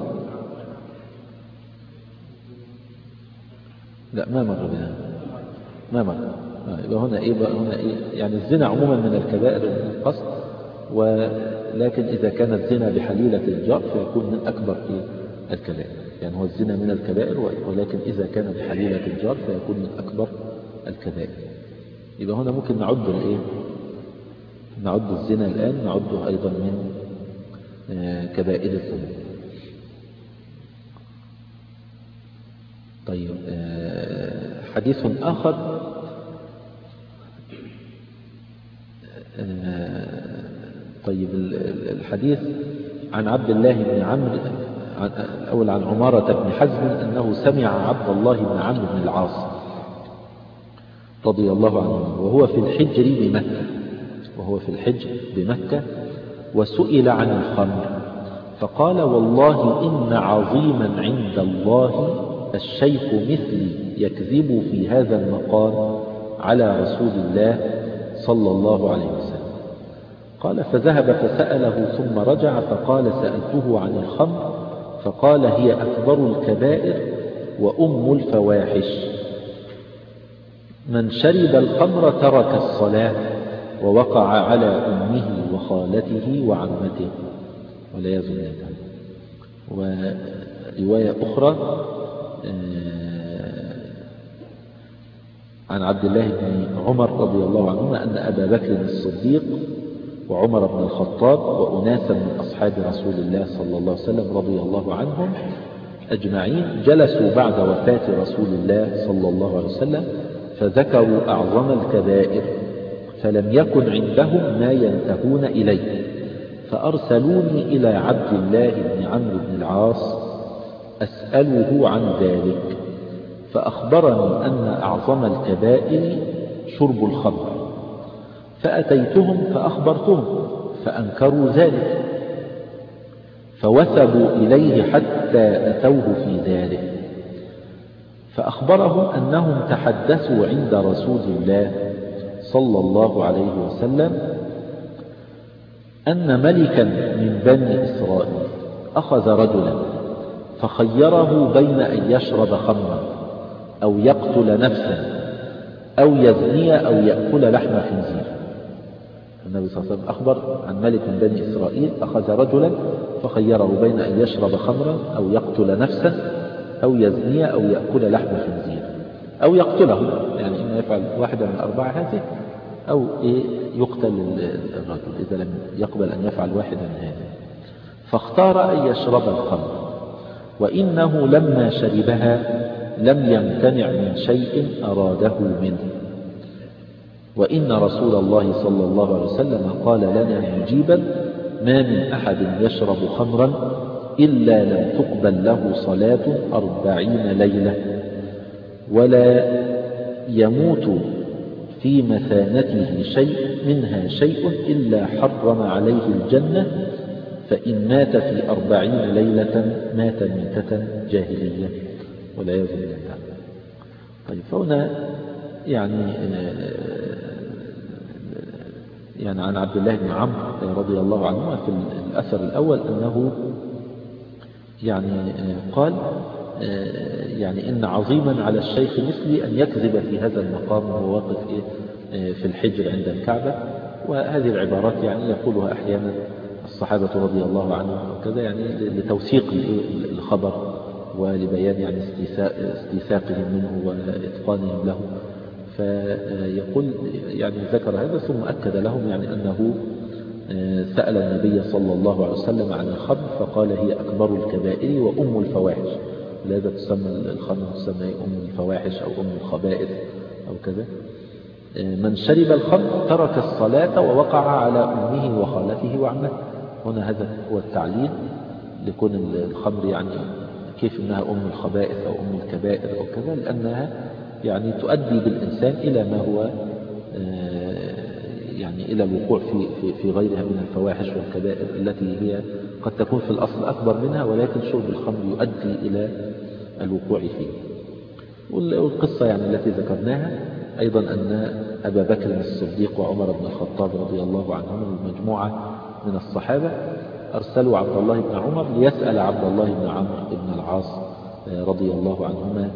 [SPEAKER 1] لا ما مر بنا ما مر يبقى هنا ايه بقى هنا ايه يعني الزنا عموما من الكبائر القصد ولكن إذا كان الزنا بحليلة الجار فيكون من أكبر إيه الكبائر يعني هو الزنا من الكبائر ولكن إذا كان بحليلة الجار فيكون من أكبر الكبائر. يبقى هنا ممكن نعد الإيه نعد الزنا الآن نعده أيضا من كبائر الذنوب. طيب حديث آخر طيب الحديث عن عبد الله بن عمرو الأول عن عمارة بن حزم أنه سمع عبد الله بن عمرو بن العاص رضي الله عنه وهو في الحجر بمكة وهو في الحجر بمكة وسئل عن الخمر فقال والله إن عظيما عند الله الشيخ مثلي يكذب في هذا المقام على رسول الله صلى الله عليه وسلم. قال فذهب فسأله ثم رجع فقال سألته عن الخمر فقال هي أكبر الكبائر وأم الفواحش من شرب الخمر ترك الصلاة ووقع على أمه وخالته وعمته والعياذ بالله. ورواية أخرى عن عبد الله بن عمر رضي الله عنهما أن أبا بكر الصديق وعمر بن الخطاب وأناسا من أصحاب رسول الله صلى الله عليه وسلم رضي الله عنهم أجمعين جلسوا بعد وفاة رسول الله صلى الله عليه وسلم فذكروا أعظم الكبائر فلم يكن عندهم ما ينتهون إليه فأرسلوني إلى عبد الله بن عمرو بن العاص أسأله عن ذلك فأخبرني أن أعظم الكبائر شرب الخمر فأتيتهم فأخبرتهم فأنكروا ذلك فوثبوا إليه حتى أتوه في ذلك فأخبرهم أنهم تحدثوا عند رسول الله صلى الله عليه وسلم أن ملكا من بني إسرائيل أخذ رجلا فخيره بين أن يشرب خمرا أو يقتل نفسا أو يزني أو يأكل لحم خنزير. النبي صلى الله عليه وسلم أخبر عن ملك من بني إسرائيل أخذ رجلا فخيره بين أن يشرب خمرا أو يقتل نفسا أو يزني أو يأكل لحم خنزير أو يقتله، يعني إما يفعل واحدة من أربعة هذه أو إيه يقتل الرجل إذا لم يقبل أن يفعل واحدة من هذه. فاختار أن يشرب الخمر وإنه لما شربها لم يمتنع من شيء أراده منه وإن رسول الله صلى الله عليه وسلم قال لنا مجيبا ما من أحد يشرب خمرا إلا لم تقبل له صلاة أربعين ليلة ولا يموت في مثانته شيء منها شيء إلا حرم عليه الجنة فإن مات في أربعين ليلة مات ميتة جاهلية والعياذ بالله. طيب فهنا يعني يعني عن عبد الله بن عمرو رضي الله عنه في الأثر الأول أنه يعني قال يعني إن عظيما على الشيخ مثلي أن يكذب في هذا المقام وهو واقف في الحجر عند الكعبة. وهذه العبارات يعني يقولها أحيانا الصحابة رضي الله عنهم وكذا يعني لتوثيق الخبر ولبيان يعني استيثاقهم منه وإتقانهم له. فيقول يعني ذكر هذا ثم أكد لهم يعني أنه سأل النبي صلى الله عليه وسلم عن الخمر فقال هي أكبر الكبائر وأم الفواحش. لذا تسمى الخمر تسمى أم الفواحش أو أم الخبائث أو كذا. من شرب الخمر ترك الصلاة ووقع على أمه وخالته وعمته. هنا هذا هو التعليل لكون الخمر يعني كيف أنها أم الخبائث أو أم الكبائر أو كذا، لأنها يعني تؤدي بالإنسان إلى ما هو يعني إلى الوقوع في, في, في غيرها من الفواحش والكبائر التي هي قد تكون في الأصل أكبر منها، ولكن شرب الخمر يؤدي إلى الوقوع فيه. والقصة يعني التي ذكرناها أيضا أن أبا بكر الصديق وعمر بن الخطاب رضي الله عنهم ومجموعة من الصحابة أرسلوا عبد الله بن عمر ليسأل عبد الله بن عمرو بن العاص رضي الله عنهما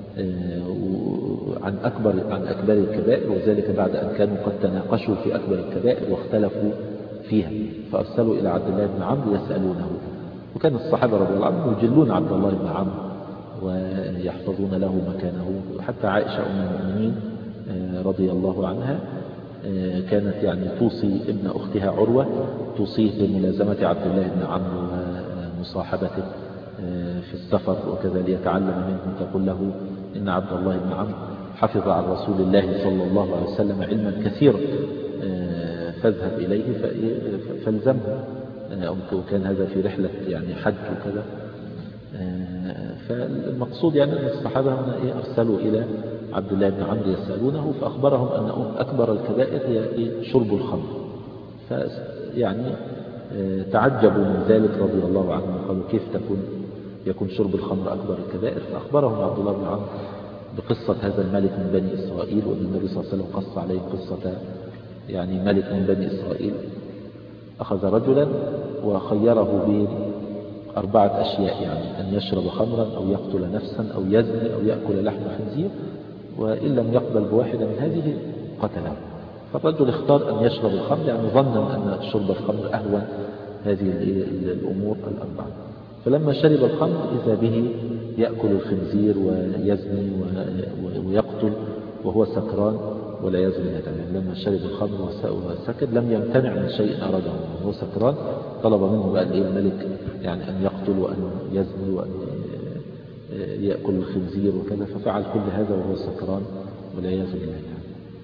[SPEAKER 1] عن أكبر عن أكبر الكبائر، وذلك بعد أن كانوا قد تناقشوا في أكبر الكبائر واختلفوا فيها، فأرسلوا إلى عبد الله بن عمرو يسألونه. وكان الصحابة رضي الله عنهم يجلون عبد الله بن عمرو ويحفظون له مكانه. حتى عائشة أم المؤمنين رضي الله عنها كانت يعني توصي ابن أختها عروة توصيه بملازمة عبد الله بن عمرو ومصاحبته في السفر وكذا ليتعلم منه، تقول له إن عبد الله بن عمرو حفظ عن رسول الله صلى الله عليه وسلم علما كثيرا فاذهب إليه فالزمه. وكان هذا في رحلة يعني حج وكذا. فالمقصود يعني أن الصحابة أرسلوا إلى عبد الله بن عمرو يسألونه فأخبرهم أن أكبر الكبائر هي شرب الخمر. فيعني تعجبوا من ذلك رضي الله عنهم وقالوا كيف تكون يكون شرب الخمر أكبر الكبائر. فأخبرهم عبد الله بن عمرو بقصة هذا الملك من بني إسرائيل، وأن النبي صلى الله عليه وسلم قص عليه قصة يعني ملك من بني إسرائيل أخذ رجلا وخيره بين أربعة أشياء، يعني أن يشرب خمرا أو يقتل نفسا أو يزني أو يأكل لحم خنزير، وإن لم يقبل بواحدة من هذه قتله. فالرجل اختار أن يشرب الخمر، يعني ظنا أن شرب الخمر أهون هذه الأمور الأربعة. فلما شرب الخمر إذا به يأكل الخنزير ويزني ويقتل وهو سكران والعياذ بالله تعالى. لما شرب الخمر وسكر لم يمتنع من شيء أراده، وهو سكران طلب منه بقى الملك يعني أن يقتل وأن يزني وأن يأكل الخنزير وكذا، ففعل كل هذا وهو سكران والعياذ بالله تعالى.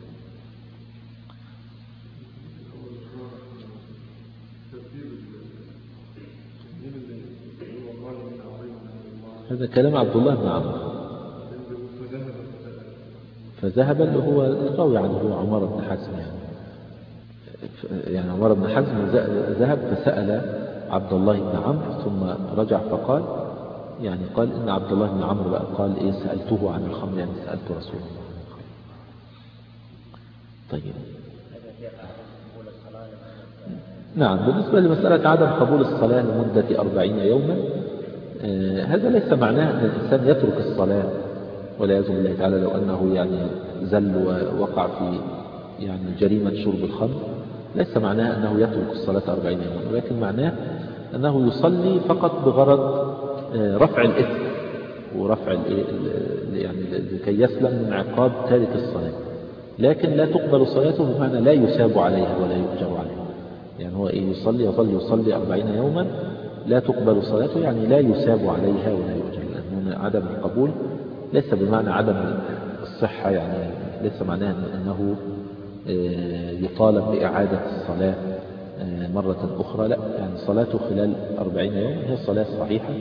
[SPEAKER 1] هذا كلام عبد الله بن عمرو. فذهب اللي هو الراوي عنه هو عمر بن حزم، يعني يعني عمر بن حزم ذهب فسأل عبد الله بن عمرو ثم رجع فقال يعني قال إن عبد الله بن عمرو بقى قال إيه سألته عن الخمر، يعني سألت رسول الله عن الخمر. طيب نعم. بالنسبة لمسألة عدم قبول الصلاة لمدة أربعين يوما، آه هذا ليس معناه أن الإنسان يترك الصلاة والعياذ بالله تعالى لو أنه يعني زل ووقع في يعني جريمة شرب الخمر. ليس معناه أنه يترك الصلاة أربعين يوما، ولكن معناه أنه يصلي فقط بغرض آه رفع الإثم ورفع يعني لكي يسلم من عقاب تارك الصلاة، لكن لا تقبل صلاته بمعنى لا يثاب عليها ولا يؤجر عليها. يعني هو إيه يصلي يظل يصلي أربعين يوما لا تقبل صلاته، يعني لا يثاب عليها ولا يؤجر، لأن عدم القبول ليس بمعنى عدم الصحة، يعني ليس معناه أنه يطالب بإعادة الصلاة مرة أخرى، لا، يعني صلاته خلال أربعين يوم هي صلاة صحيحة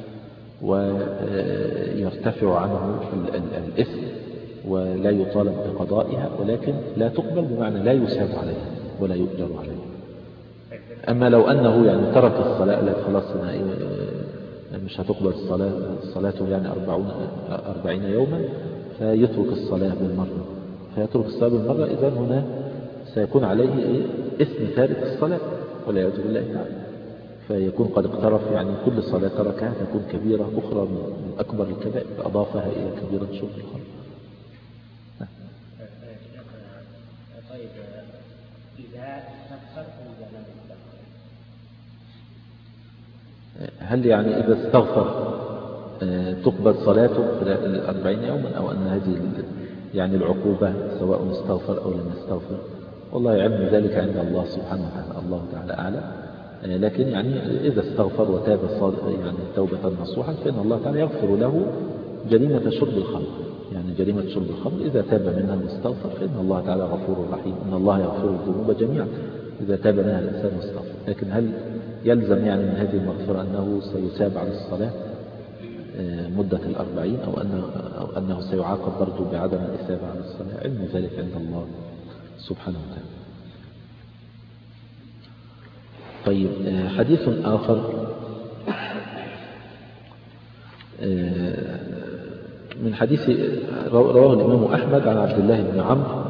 [SPEAKER 1] ويرتفع عنه الإثم ولا يطالب بقضائها، ولكن لا تقبل بمعنى لا يثاب عليها ولا يؤجر عليها. أما لو أنه يعني ترك الصلاة لا خلاص مش هتقبل الصلاة صلاته يعني أربعين يوما فيترك الصلاة بالمرة فيترك الصلاة بالمرة إذن هنا سيكون عليه إيه؟ اسم تارك الصلاة والعياذ بالله تعالى، فيكون قد اقترف يعني كل صلاة تركها تكون كبيرة أخرى من أكبر الكبائر فأضافها إلى كبيرة شرب الخمر.
[SPEAKER 2] طيب إذا استغفر إذا لم يستغفر،
[SPEAKER 1] هل يعني إذا استغفر تقبل صلاته في الأربعين يوما أو أن هذه يعني العقوبة سواء استغفر أو لم يستغفر؟ والله علم ذلك عند الله سبحانه وتعالى، الله تعالى أعلم. لكن يعني إذا استغفر وتاب يعني توبة نصوحا فإن الله تعالى يغفر له جريمة شرب الخمر، يعني جريمة شرب الخمر إذا تاب منها واستغفر فإن الله تعالى غفور رحيم، إن الله يغفر الذنوب جميعا إذا تاب منها الإنسان واستغفر. لكن هل يلزم يعني من هذه المغفرة أنه سيثاب على الصلاة مدة الأربعين أو أنه, أو أنه سيعاقب برضه بعدم الإثابة على الصلاة؟ علم ذلك عند الله سبحانه وتعالى. طيب حديث آخر من حديث رواه الإمام أحمد عن عبد الله بن عمرو،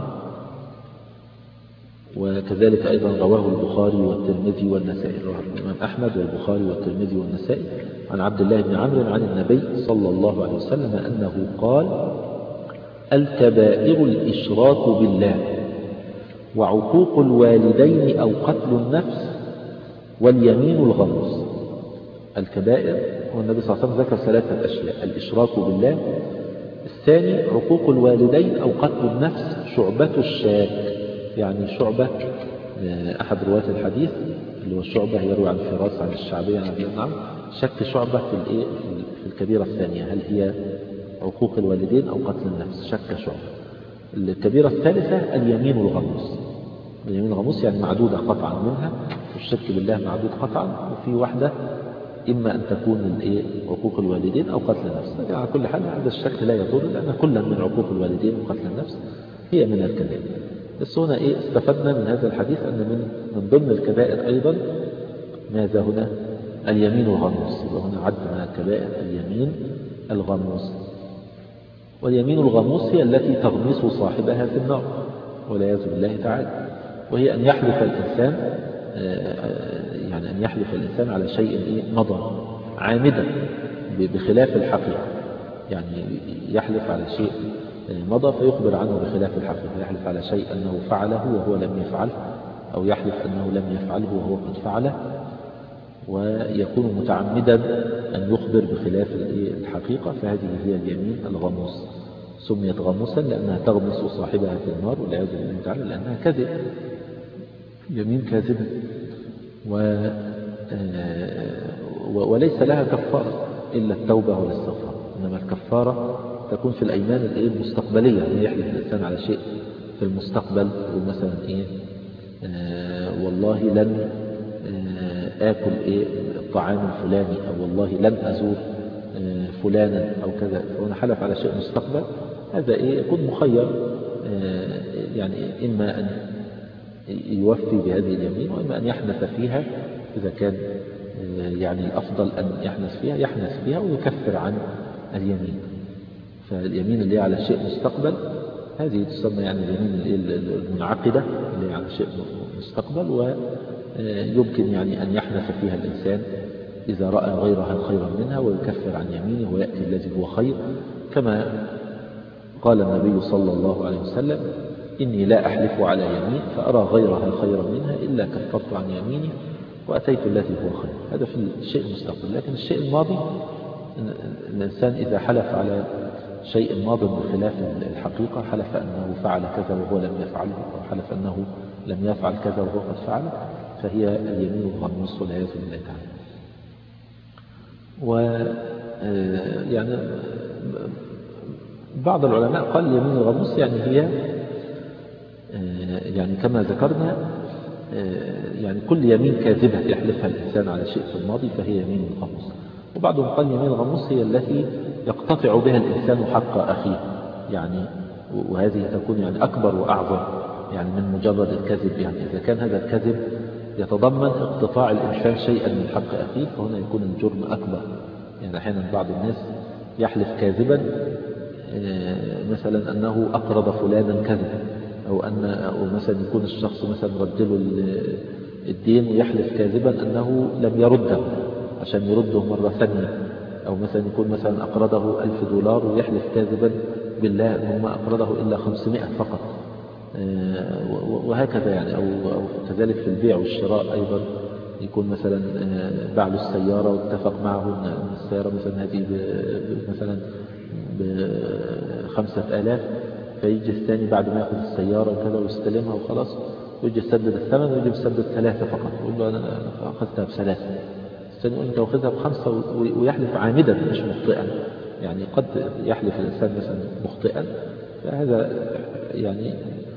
[SPEAKER 1] وكذلك أيضا رواه البخاري والترمذي والنسائي. رواه الإمام أحمد والبخاري والترمذي والنسائي عن عبد الله بن عمرو عن النبي صلى الله عليه وسلم أنه قال: الكبائر الإشراك بالله وعقوق الوالدين أو قتل النفس واليمين الغموس. الكبائر والنبي صلى الله عليه وسلم ذكر ثلاثة أشياء: الإشراك بالله، الثاني عقوق الوالدين أو قتل النفس، شعبة الشاك، يعني شعبة أحد رواة الحديث اللي هو الشعبة يروي عن فراس عن الشعبية عن أبي نعم شك شعبة في الإيه في الكبيرة الثانية هل هي عقوق الوالدين أو قتل النفس، شك شعبة. الكبيرة الثالثة اليمين الغموس، اليمين الغموس يعني معدودة قطعا منها، والشرك بالله معدود قطعا، وفي واحدة إما أن تكون الإيه عقوق الوالدين أو قتل النفس. لكن على كل حال هذا الشكل لا يضر، لأن كلا من عقوق الوالدين وقتل النفس هي من الكبائر. بس هنا إيه استفدنا من هذا الحديث أن من من ضمن الكبائر أيضا ماذا هنا؟ اليمين الغموس. هنا عد من الكبائر اليمين الغموس. واليمين الغموس هي التي تغمس صاحبها في النار والعياذ بالله تعالى، وهي أن يحلف الإنسان يعني أن يحلف الإنسان على شيء مضى عامدا بخلاف الحقيقة، يعني يحلف على شيء مضى فيخبر عنه بخلاف الحقيقة، يحلف على شيء أنه فعله وهو لم يفعله، أو يحلف أنه لم يفعله وهو قد فعله، ويكون متعمدا أن يخبر بخلاف الحقيقة. فهذه هي اليمين الغموس. سميت غموسا لأنها تغمس صاحبها في النار والعياذ بالله تعالى، لأنها كذب، يمين كاذبة، و... وليس لها كفارة إلا التوبة والاستغفار. إنما الكفارة تكون في الأيمان المستقبلية، يعني يحلف الإنسان على شيء في المستقبل، ومثلا إيه آه والله لن آه آكل إيه الطعام الفلاني، أو والله لن أزور آه فلانا أو كذا، فهنا حلف على شيء مستقبل. هذا إيه يكون مخير، آه يعني إما أن يوفي بهذه اليمين، وإما أن يحنث فيها إذا كان يعني الأفضل أن يحنث فيها يحنث فيها ويكفر عن اليمين. فاليمين اللي على شيء مستقبل هذه تسمى يعني اليمين المنعقدة اللي على شيء مستقبل، ويمكن يعني أن يحنث فيها الإنسان إذا رأى غيرها خيرا منها ويكفر عن يمينه ويأتي الذي هو خير، كما قال النبي صلى الله عليه وسلم: إني لا أحلف على يمين فأرى غيرها خيرا منها إلا كفرت عن يميني وأتيت الذي هو خير. هذا في الشيء المستقبل. لكن الشيء الماضي الإنسان إذا حلف على شيء ماض بخلاف الحقيقة، حلف أنه فعل كذا وهو لم يفعله، أو حلف أنه لم يفعل كذا وهو قد فعله، فهي اليمين الغموس والعياذ بالله تعالى. و يعني بعض العلماء قال اليمين الغموس يعني هي يعني كما ذكرنا يعني كل يمين كاذبة يحلفها الإنسان على شيء في الماضي فهي يمين الغموس. وبعضهم قال يمين الغموس هي التي يقتطع بها الإنسان حق أخيه، يعني وهذه تكون يعني أكبر وأعظم يعني من مجرد الكذب. يعني إذا كان هذا الكذب يتضمن اقتطاع الإنسان شيئا من حق أخيه فهنا يكون الجرم أكبر. يعني أحيانا بعض الناس يحلف كاذبا مثلا أنه أقرض فلانا كذب، أو أن أو مثلا يكون الشخص مثلا رد له الدين ويحلف كاذبا أنه لم يرده عشان يرده مرة ثانية، أو مثلا يكون مثلا أقرضه ألف دولار ويحلف كاذبا بالله أنه ما أقرضه إلا خمسمائة فقط، وهكذا يعني. أو, أو كذلك في البيع والشراء أيضا يكون مثلا باع له السيارة واتفق معه أن السيارة مثلا هذه مثلا بخمسة آلاف، فيجي الثاني بعد ما يأخذ السيارة وكذا ويستلمها وخلاص ويجي يسدد الثمن ويجي يسدد ثلاثة فقط، يقول له أنا أخذتها بثلاثة، الثاني يقول أنت أخذتها بخمسة، ويحلف عامدا مش مخطئا. يعني قد يحلف الإنسان مثلا مخطئا، فهذا يعني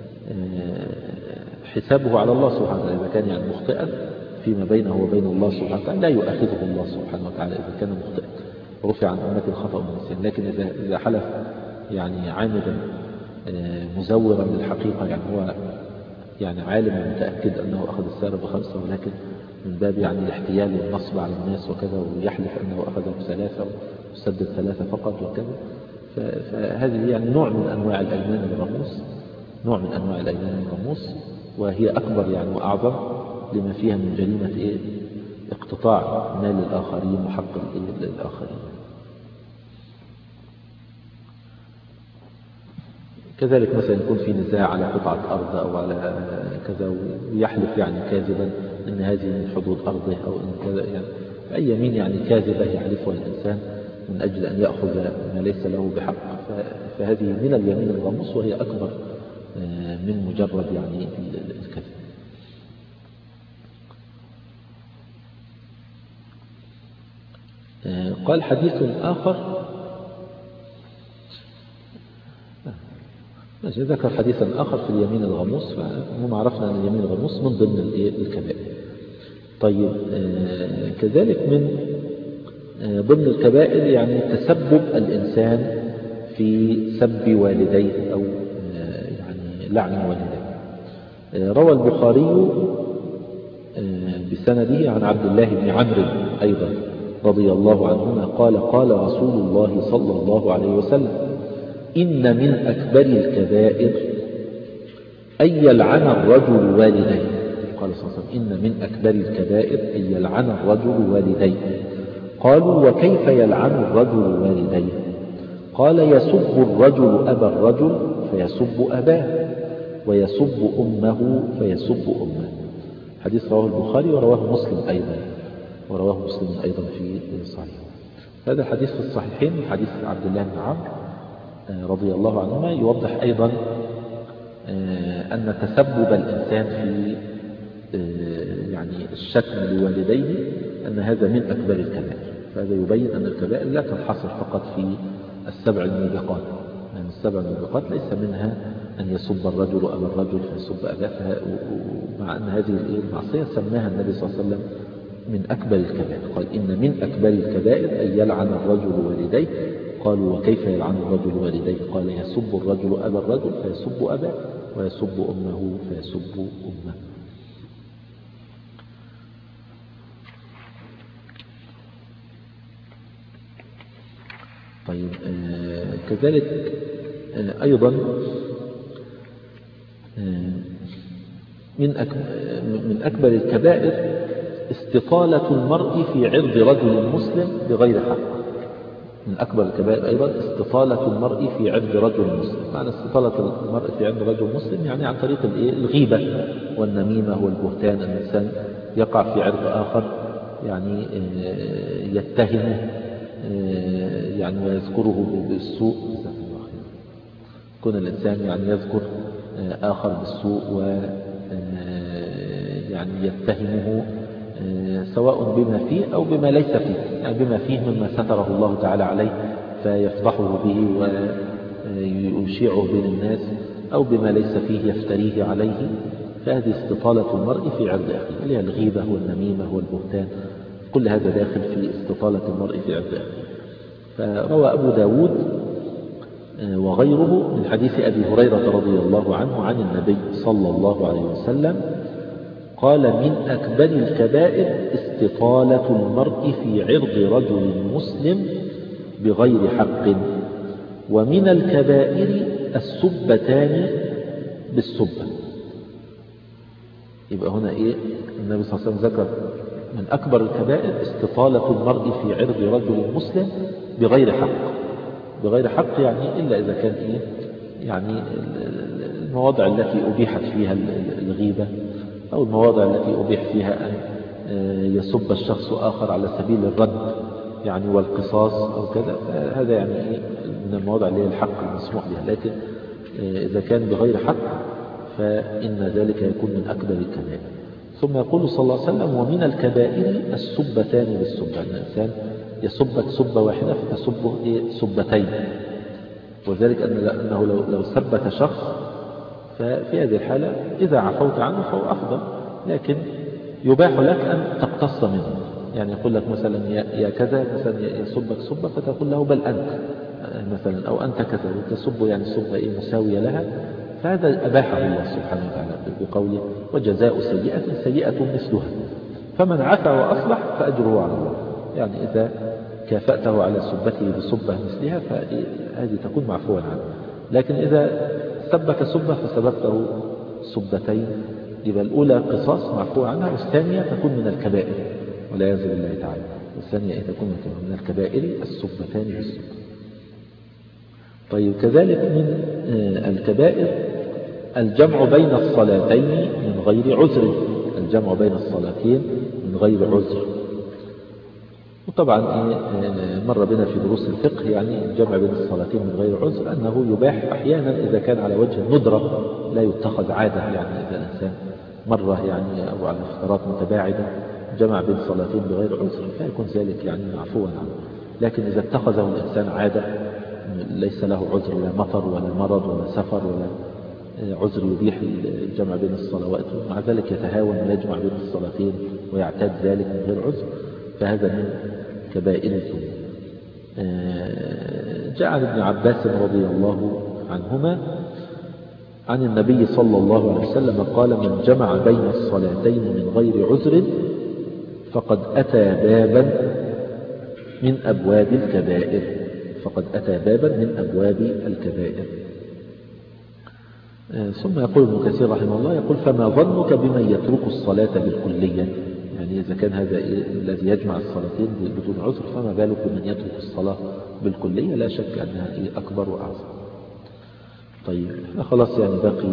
[SPEAKER 1] حسابه على الله سبحانه وتعالى. إذا كان يعني مخطئا فيما بينه وبين الله سبحانه وتعالى لا يؤاخذه الله سبحانه وتعالى إذا كان مخطئا، رفع عن أمة الخطأ والنسيان. لكن إذا إذا حلف يعني عامدا مزورا للحقيقة، يعني هو يعني عالم ومتأكد أنه أخذ السيارة بخمسة، ولكن من باب يعني الاحتيال والنصب على الناس وكذا، ويحلف أنه أخذ بثلاثة وسدد ثلاثة فقط وكذا، فهذه يعني نوع من أنواع الأيمان الغموس، نوع من أنواع الأيمان الغموس، وهي أكبر يعني وأعظم لما فيها من جريمة إيه؟ اقتطاع مال الآخرين وحق الآخرين. كذلك مثلا يكون في نزاع على قطعة أرض أو على كذا ويحلف يعني كاذبا أن هذه من حدود أرضه أو أن كذا، يعني أي يمين يعني كاذبة يحلفها الإنسان من أجل أن يأخذ ما ليس له بحق، فهذه من اليمين الغموس وهي أكبر من مجرد يعني الكذب. قال حديث آخر، ذكر حديثا آخر في اليمين الغموس، فهم عرفنا أن اليمين الغموس من ضمن الكبائر. طيب كذلك من ضمن الكبائر يعني تسبب الإنسان في سب والديه أو يعني لعن والديه. روى البخاري بسنده عن عبد الله بن عمرو أيضا رضي الله عنهما قال قال رسول الله صلى الله عليه وسلم إن من أكبر الكبائر أن يلعن الرجل والديه. قال صلى الله عليه وسلم إن من أكبر الكبائر أن يلعن الرجل والديه. قالوا وكيف يلعن الرجل والديه؟ قال يسب الرجل أبا الرجل فيسب أباه ويسب أمه فيسب أمه. حديث رواه البخاري ورواه مسلم أيضا ورواه مسلم أيضا في صحيح. هذا الحديث في الصحيحين حديث عبد الله بن عمرو رضي الله عنهما يوضح أيضا أن تسبب الإنسان في يعني الشتم لوالديه أن هذا من أكبر الكبائر. فهذا يبين أن الكبائر لا تنحصر فقط في السبع الموبقات، يعني السبع الموبقات ليس منها أن يسب الرجل أبا الرجل فيسب أباه، مع أن هذه المعصية سماها النبي صلى الله عليه وسلم من أكبر الكبائر. قال إن من أكبر الكبائر أن يلعن الرجل والديه. قالوا وكيف يلعن الرجل والديه؟ قال يسب الرجل أبا الرجل فيسب أباه ويسب أمه فيسب أمه. طيب آه كذلك آه أيضا آه من من أكبر الكبائر استطالة المرء في عرض رجل مسلم بغير حق. من أكبر الكبائر أيضا استطالة المرء في عرض رجل مسلم. معنى استطالة المرء في عرض رجل مسلم يعني عن طريق الغيبة والنميمة والبهتان. الإنسان يقع في عرض آخر يعني يتهمه يعني ويذكره بالسوء. كون الإنسان يعني يذكر آخر بالسوء و يعني يتهمه سواء بما فيه أو بما ليس فيه، يعني بما فيه مما ستره الله تعالى عليه فيفضحه به ويشيعه بين الناس، أو بما ليس فيه يفتريه عليه. فهذه استطالة المرء في عرض أخيه، اللي هي الغيبة والنميمة والبهتان، كل هذا داخل في استطالة المرء في عرض أخيه. فروى أبو داود وغيره من حديث أبي هريرة رضي الله عنه عن النبي صلى الله عليه وسلم قال من أكبر الكبائر استطالة المرء في عرض رجل مسلم بغير حق، ومن الكبائر السبتان بالسبة. يبقى هنا إيه؟ النبي صلى الله عليه وسلم ذكر من أكبر الكبائر استطالة المرء في عرض رجل مسلم بغير حق. بغير حق يعني إلا إذا كان إيه؟ يعني المواضع التي أبيحت فيها الغيبة أو المواضع التي أبيح فيها أن يسب الشخص آخر على سبيل الرد يعني والقصاص أو كذا، هذا يعني من المواضع اللي هي الحق المسموح بها. لكن إذا كان بغير حق فإن ذلك يكون من أكبر الكبائر. ثم يقول صلى الله عليه وسلم ومن الكبائر السبتان بالسبة. الإنسان يسبك سبة واحدة فتسبه سبتين، وذلك أنه لو, لو سبك شخص ففي هذه الحالة إذا عفوت عنه فهو أفضل، لكن يباح لك أن تقتص منه. يعني يقول لك مثلا يا كذا، مثلا يسبك سبة فتقول له بل أنت مثلا، أو أنت كذا، وتسب يعني سبة إيه مساوية لها. فهذا أباحه الله سبحانه وتعالى بقوله وجزاء سيئة سيئة مثلها، فمن عفا وأصلح فأجره على الله. يعني إذا كافأته على سبته بسبة مثلها فهذه تكون معفوا عنه. لكن إذا سبك سبة فسببته سبتين يبقى الأولى قصاص معفو عنها، والثانية تكون من الكبائر والعياذ بالله تعالى. والثانية تكون من الكبائر السبتان بالسبة. طيب كذلك من الكبائر الجمع بين الصلاتين من غير عذر. الجمع بين الصلاتين من غير عذر. وطبعا مر بنا في دروس الفقه يعني الجمع بين الصلاتين من غير عذر أنه يباح أحيانا إذا كان على وجه الندرة لا يتخذ عادة. يعني إذا الإنسان مرة يعني أو على فترات متباعدة جمع بين صلاتين بغير عذر فيكون ذلك يعني معفوا عنه. لكن إذا اتخذه الإنسان عادة ليس له عذر، لا مطر ولا مرض ولا سفر ولا عذر يبيح الجمع بين الصلوات، ومع ذلك يتهاون ويجمع بين الصلاتين ويعتاد ذلك من غير عذر، فهذا من كبائر الذنوب. جاء عن ابن عباس رضي الله عنهما عن النبي صلى الله عليه وسلم قال: من جمع بين الصلاتين من غير عذر فقد أتى بابا من أبواب الكبائر فقد أتى بابا من أبواب الكبائر. ثم يقول ابن كثير رحمه الله، يقول: فما ظنك بمن يترك الصلاة بالكلية؟ يعني إذا كان هذا الذي يجمع الصلاتين بدون عذر، فما بالك بمن يترك الصلاة بالكلية؟ لا شك أنها أكبر وأعظم. طيب احنا خلاص يعني باقي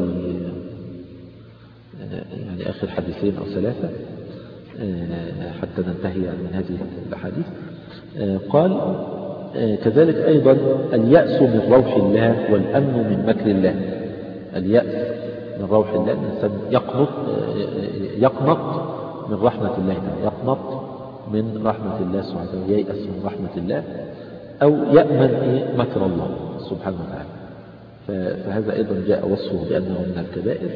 [SPEAKER 1] يعني آخر حديثين أو ثلاثة حتى ننتهي من هذه الأحاديث. قال: كذلك أيضا اليأس من روح الله والأمن من مكر الله. اليأس من روح الله، الإنسان يقنط يقنط من رحمة الله تعالى، يقنط من رحمة الله سبحانه وتعالى، ييأس من رحمة الله، أو يأمن مكر الله سبحانه وتعالى. فهذا أيضا جاء وصفه بأنه من الكبائر.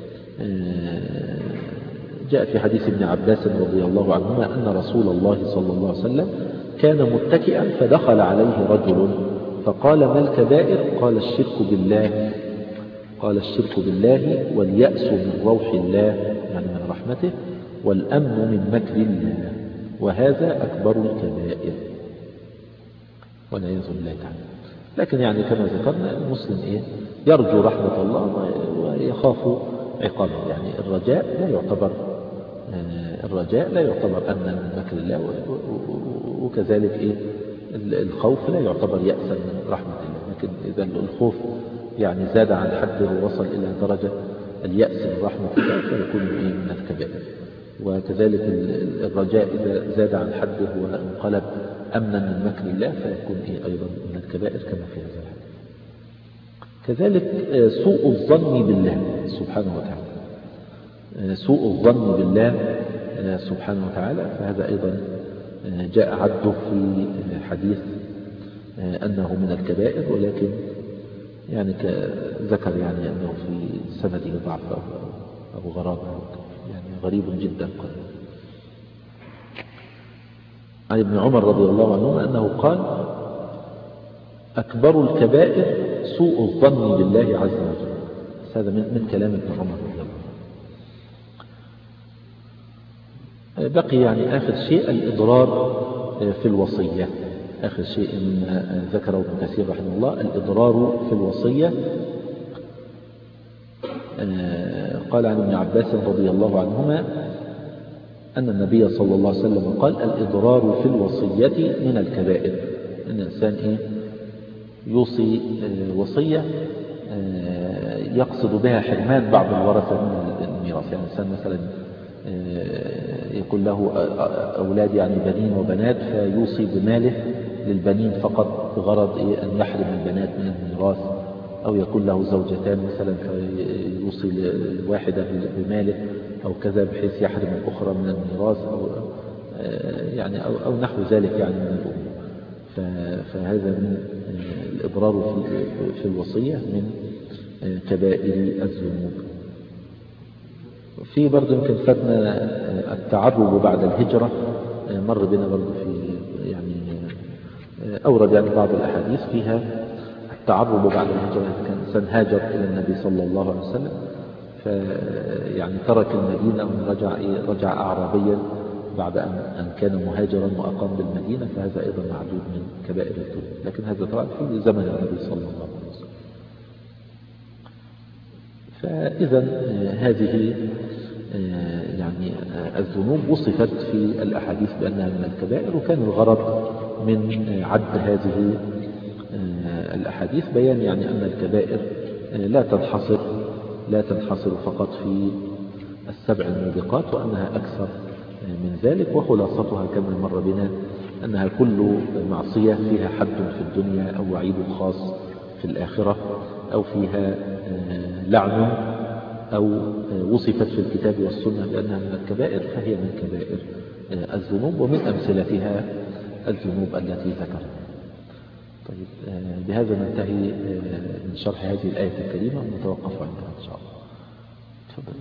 [SPEAKER 1] جاء في حديث ابن عباس رضي الله عنهما أن رسول الله صلى الله عليه وسلم كان متكئا فدخل عليه رجل فقال: ما الكبائر؟ قال: الشرك بالله قال الشرك بالله واليأس من روح الله يعني من رحمته، والأمن من مكر الله، وهذا أكبر الكبائر، والعياذ بالله تعالى. لكن يعني كما ذكرنا المسلم إيه؟ يرجو رحمة الله ويخاف عقابه. يعني الرجاء لا يعتبر الرجاء لا يعتبر أمنا من مكر الله، وكذلك إيه؟ الخوف لا يعتبر يأسا من رحمة الله. لكن إذا الخوف يعني زاد عن حده ووصل إلى درجة اليأس من رحمة الله فيكون إيه؟ من الكبائر. وكذلك الرجاء إذا زاد عن حده وانقلب أمنا من مكر الله فيكون إيه؟ أيضا من الكبائر كما في هذا الحديث. كذلك سوء الظن بالله سبحانه وتعالى، سوء الظن بالله سبحانه وتعالى، فهذا أيضا جاء عده في حديث أنه من الكبائر، ولكن يعني ذكر يعني أنه في سنده ضعف أو غرابة، يعني غريب جدا. عن ابن عمر رضي الله عنهما أنه قال: أكبر الكبائر سوء الظن بالله عز وجل. هذا من, من كلام ابن عمر رضي الله عنه. بقي يعني آخر شيء الإضرار في الوصية. آخر شيء مما ذكره ابن كثير رحمه الله الإضرار في الوصية. قال عن ابن عباس رضي الله عنهما أن النبي صلى الله عليه وسلم قال: الإضرار في الوصية من الكبائر. أن الإنسان إيه؟ يوصي وصية يقصد بها حرمان بعض الورثة من الميراث. يعني الإنسان مثلا يكون له أولاد يعني بنين وبنات، فيوصي بماله للبنين فقط بغرض إيه؟ أن يحرم البنات من الميراث، أو يكون له زوجتان مثلا فيوصي الواحدة بماله أو كذا بحيث يحرم الأخرى من الميراث، أو يعني أو, أو نحو ذلك يعني من الأمور. فهذا من الإضرار في الوصية من كبائر الذنوب. في برضه يمكن فاتنا التعرب بعد الهجرة، مر بنا برضه في يعني أورد يعني بعض الأحاديث فيها التعرب بعد الهجرة. كان إنسان هاجر إلى النبي صلى الله عليه وسلم فيعني ترك المدينة ورجع رجع أعرابيا بعد أن كان مهاجرا وأقام بالمدينة، فهذا أيضا معدود من كبائر الذنوب، لكن هذا طبعا في زمن النبي صلى الله عليه وسلم. فإذا هذه يعني الذنوب وصفت في الأحاديث بأنها من الكبائر، وكان الغرض من عد هذه الأحاديث بيان يعني أن الكبائر لا تنحصر لا تنحصر فقط في السبع الموبقات، وأنها أكثر من ذلك. وخلاصتها كما مر بنا أنها كل معصية فيها حد في الدنيا أو وعيد خاص في الآخرة، أو فيها لعن، أو وصفت في الكتاب والسنة بأنها من الكبائر، فهي من كبائر الذنوب، ومن أمثلتها الذنوب التي ذكرنا. طيب بهذا ننتهي من شرح هذه الآية الكريمة ونتوقف عندها إن شاء الله. تفضل.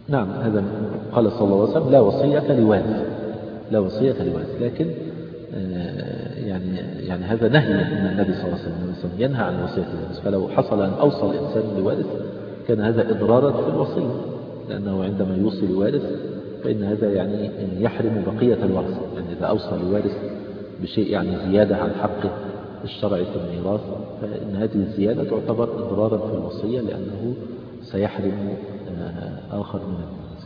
[SPEAKER 1] نعم هذا قال صلى الله عليه وسلم لا وصية لوارث، لا وصية لوارث، لكن يعني يعني هذا نهي من النبي صلى الله عليه وسلم ينهى عن وصية الوارث، فلو حصل أن أوصى الإنسان لوارث كان هذا إضرارا في الوصية، لأنه عندما يوصي لوارث فإن هذا يعني يحرم بقية الورثة، يعني إذا أوصى لوارث بشيء يعني زيادة عن حقه الشرعي في الميراث فإن هذه الزيادة تعتبر إضرارا في الوصية لأنه سيحرم آخر من الناس.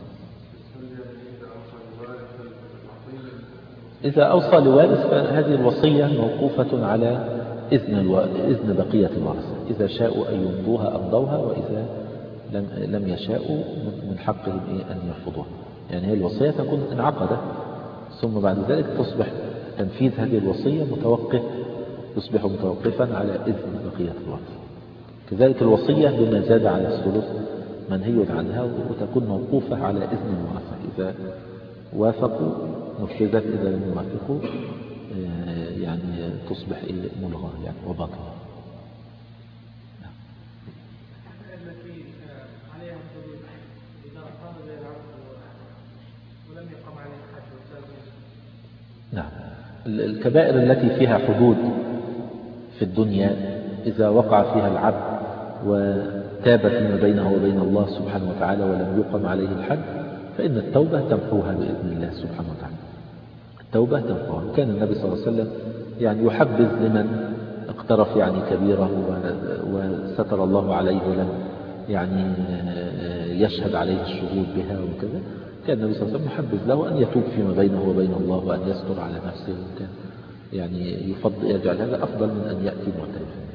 [SPEAKER 1] إذا أوصى لوارث فهذه الوصية موقوفة على إذن, الو... إذن بقية الورثة، إذا شاءوا أن يمضوها أمضوها، وإذا لم, لم يشاءوا من حقهم أن يرفضوها. يعني هي الوصية تكون انعقدت ثم بعد ذلك تصبح تنفيذ هذه الوصية متوقف، تصبح متوقفا على إذن بقية الورثة. كذلك الوصية بما زاد على الثلث منهي عنها وتكون موقوفة على إذن الورثة، إذا وافقوا نفذت، إذا لم يوافقوا يعني تصبح ملغاة يعني وباطلة.
[SPEAKER 3] التي عليها حدود إذا قام بها العبد ولم يقم عليه الحد والتأويل.
[SPEAKER 1] نعم الكبائر التي فيها حدود في الدنيا إذا وقع فيها العبد وتاب فيما بينه وبين الله سبحانه وتعالى ولم يقم عليه الحد فإن التوبة تمحوها بإذن الله سبحانه وتعالى، التوبة تمحوها. وكان النبي صلى الله عليه وسلم يعني يحبذ لمن اقترف يعني كبيره وستر الله عليه ولم يعني يشهد عليه الشهود بها وكذا، كان النبي صلى الله عليه وسلم يحبذ له أن يتوب فيما بينه وبين الله وأن يستر على نفسه، وكان يعني يفضل يجعل هذا أفضل من أن يأتي معترفا.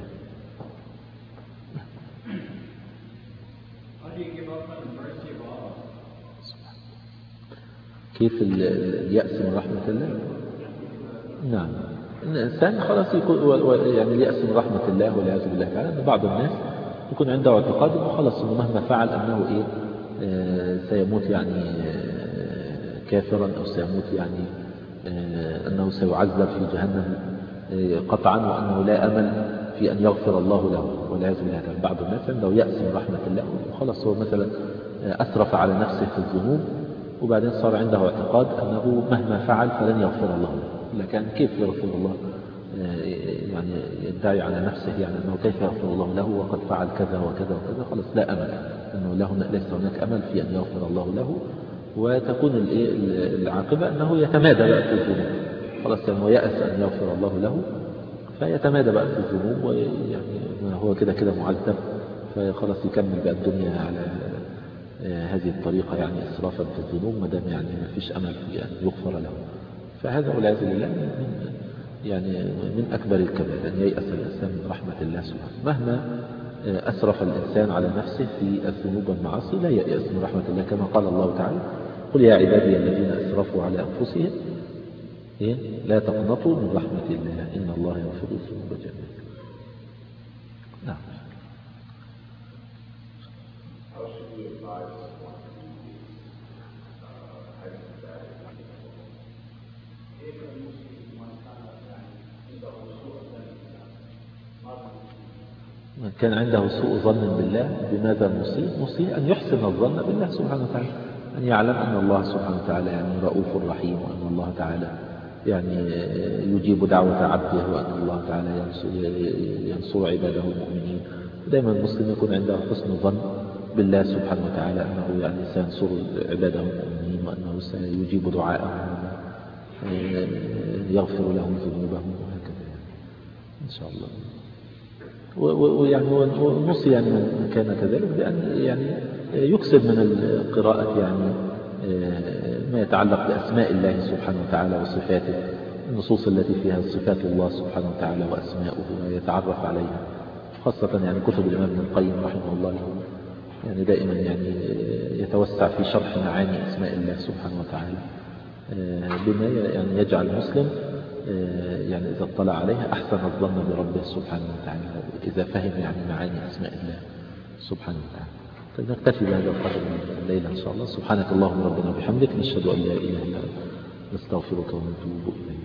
[SPEAKER 1] كيف اليأس من رحمة الله؟ نعم الإنسان خلاص يكون يعني اليأس من رحمة الله والعياذ بالله تعالى، أن بعض الناس يكون عنده اعتقاد أنه خلاص إنه مهما فعل أنه إيه آه سيموت يعني آه كافرا أو سيموت يعني آه أنه سيعذب في جهنم آه قطعا، وأنه لا أمل في أن يغفر الله له والعياذ بالله تعالى. بعض الناس عنده يأس من رحمة الله وخلاص هو مثلا آه أسرف على نفسه في الذنوب وبعدين صار عنده اعتقاد أنه مهما فعل فلن يغفر الله له، لكن كيف يغفر الله يعني يدعي على نفسه يعني أنه كيف يغفر الله له وقد فعل كذا وكذا وكذا، خلاص لا أمل أنه له ليس هناك أمل في أن يغفر الله له، وتكون العاقبة أنه يتمادى بقى في الذنوب، خلاص يعني ويأس أن يغفر الله له فيتمادى بقى في الذنوب، ويعني هو كده كده معذب فخلاص يكمل بقى الدنيا على هذه الطريقة يعني إسرافا في الذنوب ما دام يعني ما فيش أمل في أن يغفر له. فهذا والعياذ بالله من يعني من أكبر الكبائر أن ييأس الإنسان من رحمة الله سبحانه. مهما أسرف الإنسان على نفسه في الذنوب والمعاصي لا ييأس من رحمة الله، كما قال الله تعالى قل يا عبادي الذين أسرفوا على أنفسهم لا تقنطوا من رحمة الله إن الله يغفر الذنوب جميعا. نعم. من كان عنده سوء ظن بالله بماذا نصيب؟ نصيب أن يحسن الظن بالله سبحانه وتعالى، أن يعلم أن الله سبحانه وتعالى يعني رؤوف رحيم، وأن الله تعالى يعني يجيب دعوة عبده، وأن الله تعالى ينصر, ينصر عباده المؤمنين. دائما المسلم يكون عنده حسن ظن بالله سبحانه وتعالى أنه يعني سينصر عباده المؤمنين، وأنه سيجيب دعاءهم يغفر لهم ذنوبهم وهكذا إن شاء الله. ويعني ونصي يعني من كان كذلك بأن يعني يكسب من القراءة يعني ما يتعلق بأسماء الله سبحانه وتعالى وصفاته، النصوص التي فيها صفات الله سبحانه وتعالى وأسماؤه ويتعرف عليها، خاصة يعني كتب الإمام ابن القيم رحمه الله يعني دائما يعني يتوسع في شرح معاني أسماء الله سبحانه وتعالى بما يعني يجعل المسلم يعني إذا اطلع عليها أحسن الظن بربه سبحانه وتعالى إذا فهم يعني معاني أسماء الله سبحانه وتعالى. طيب نكتفي بهذا القدر من الليلة إن شاء الله. سبحانك اللهم ربنا وبحمدك نشهد أن لا إله إلا أنت نستغفرك ونتوب إليك.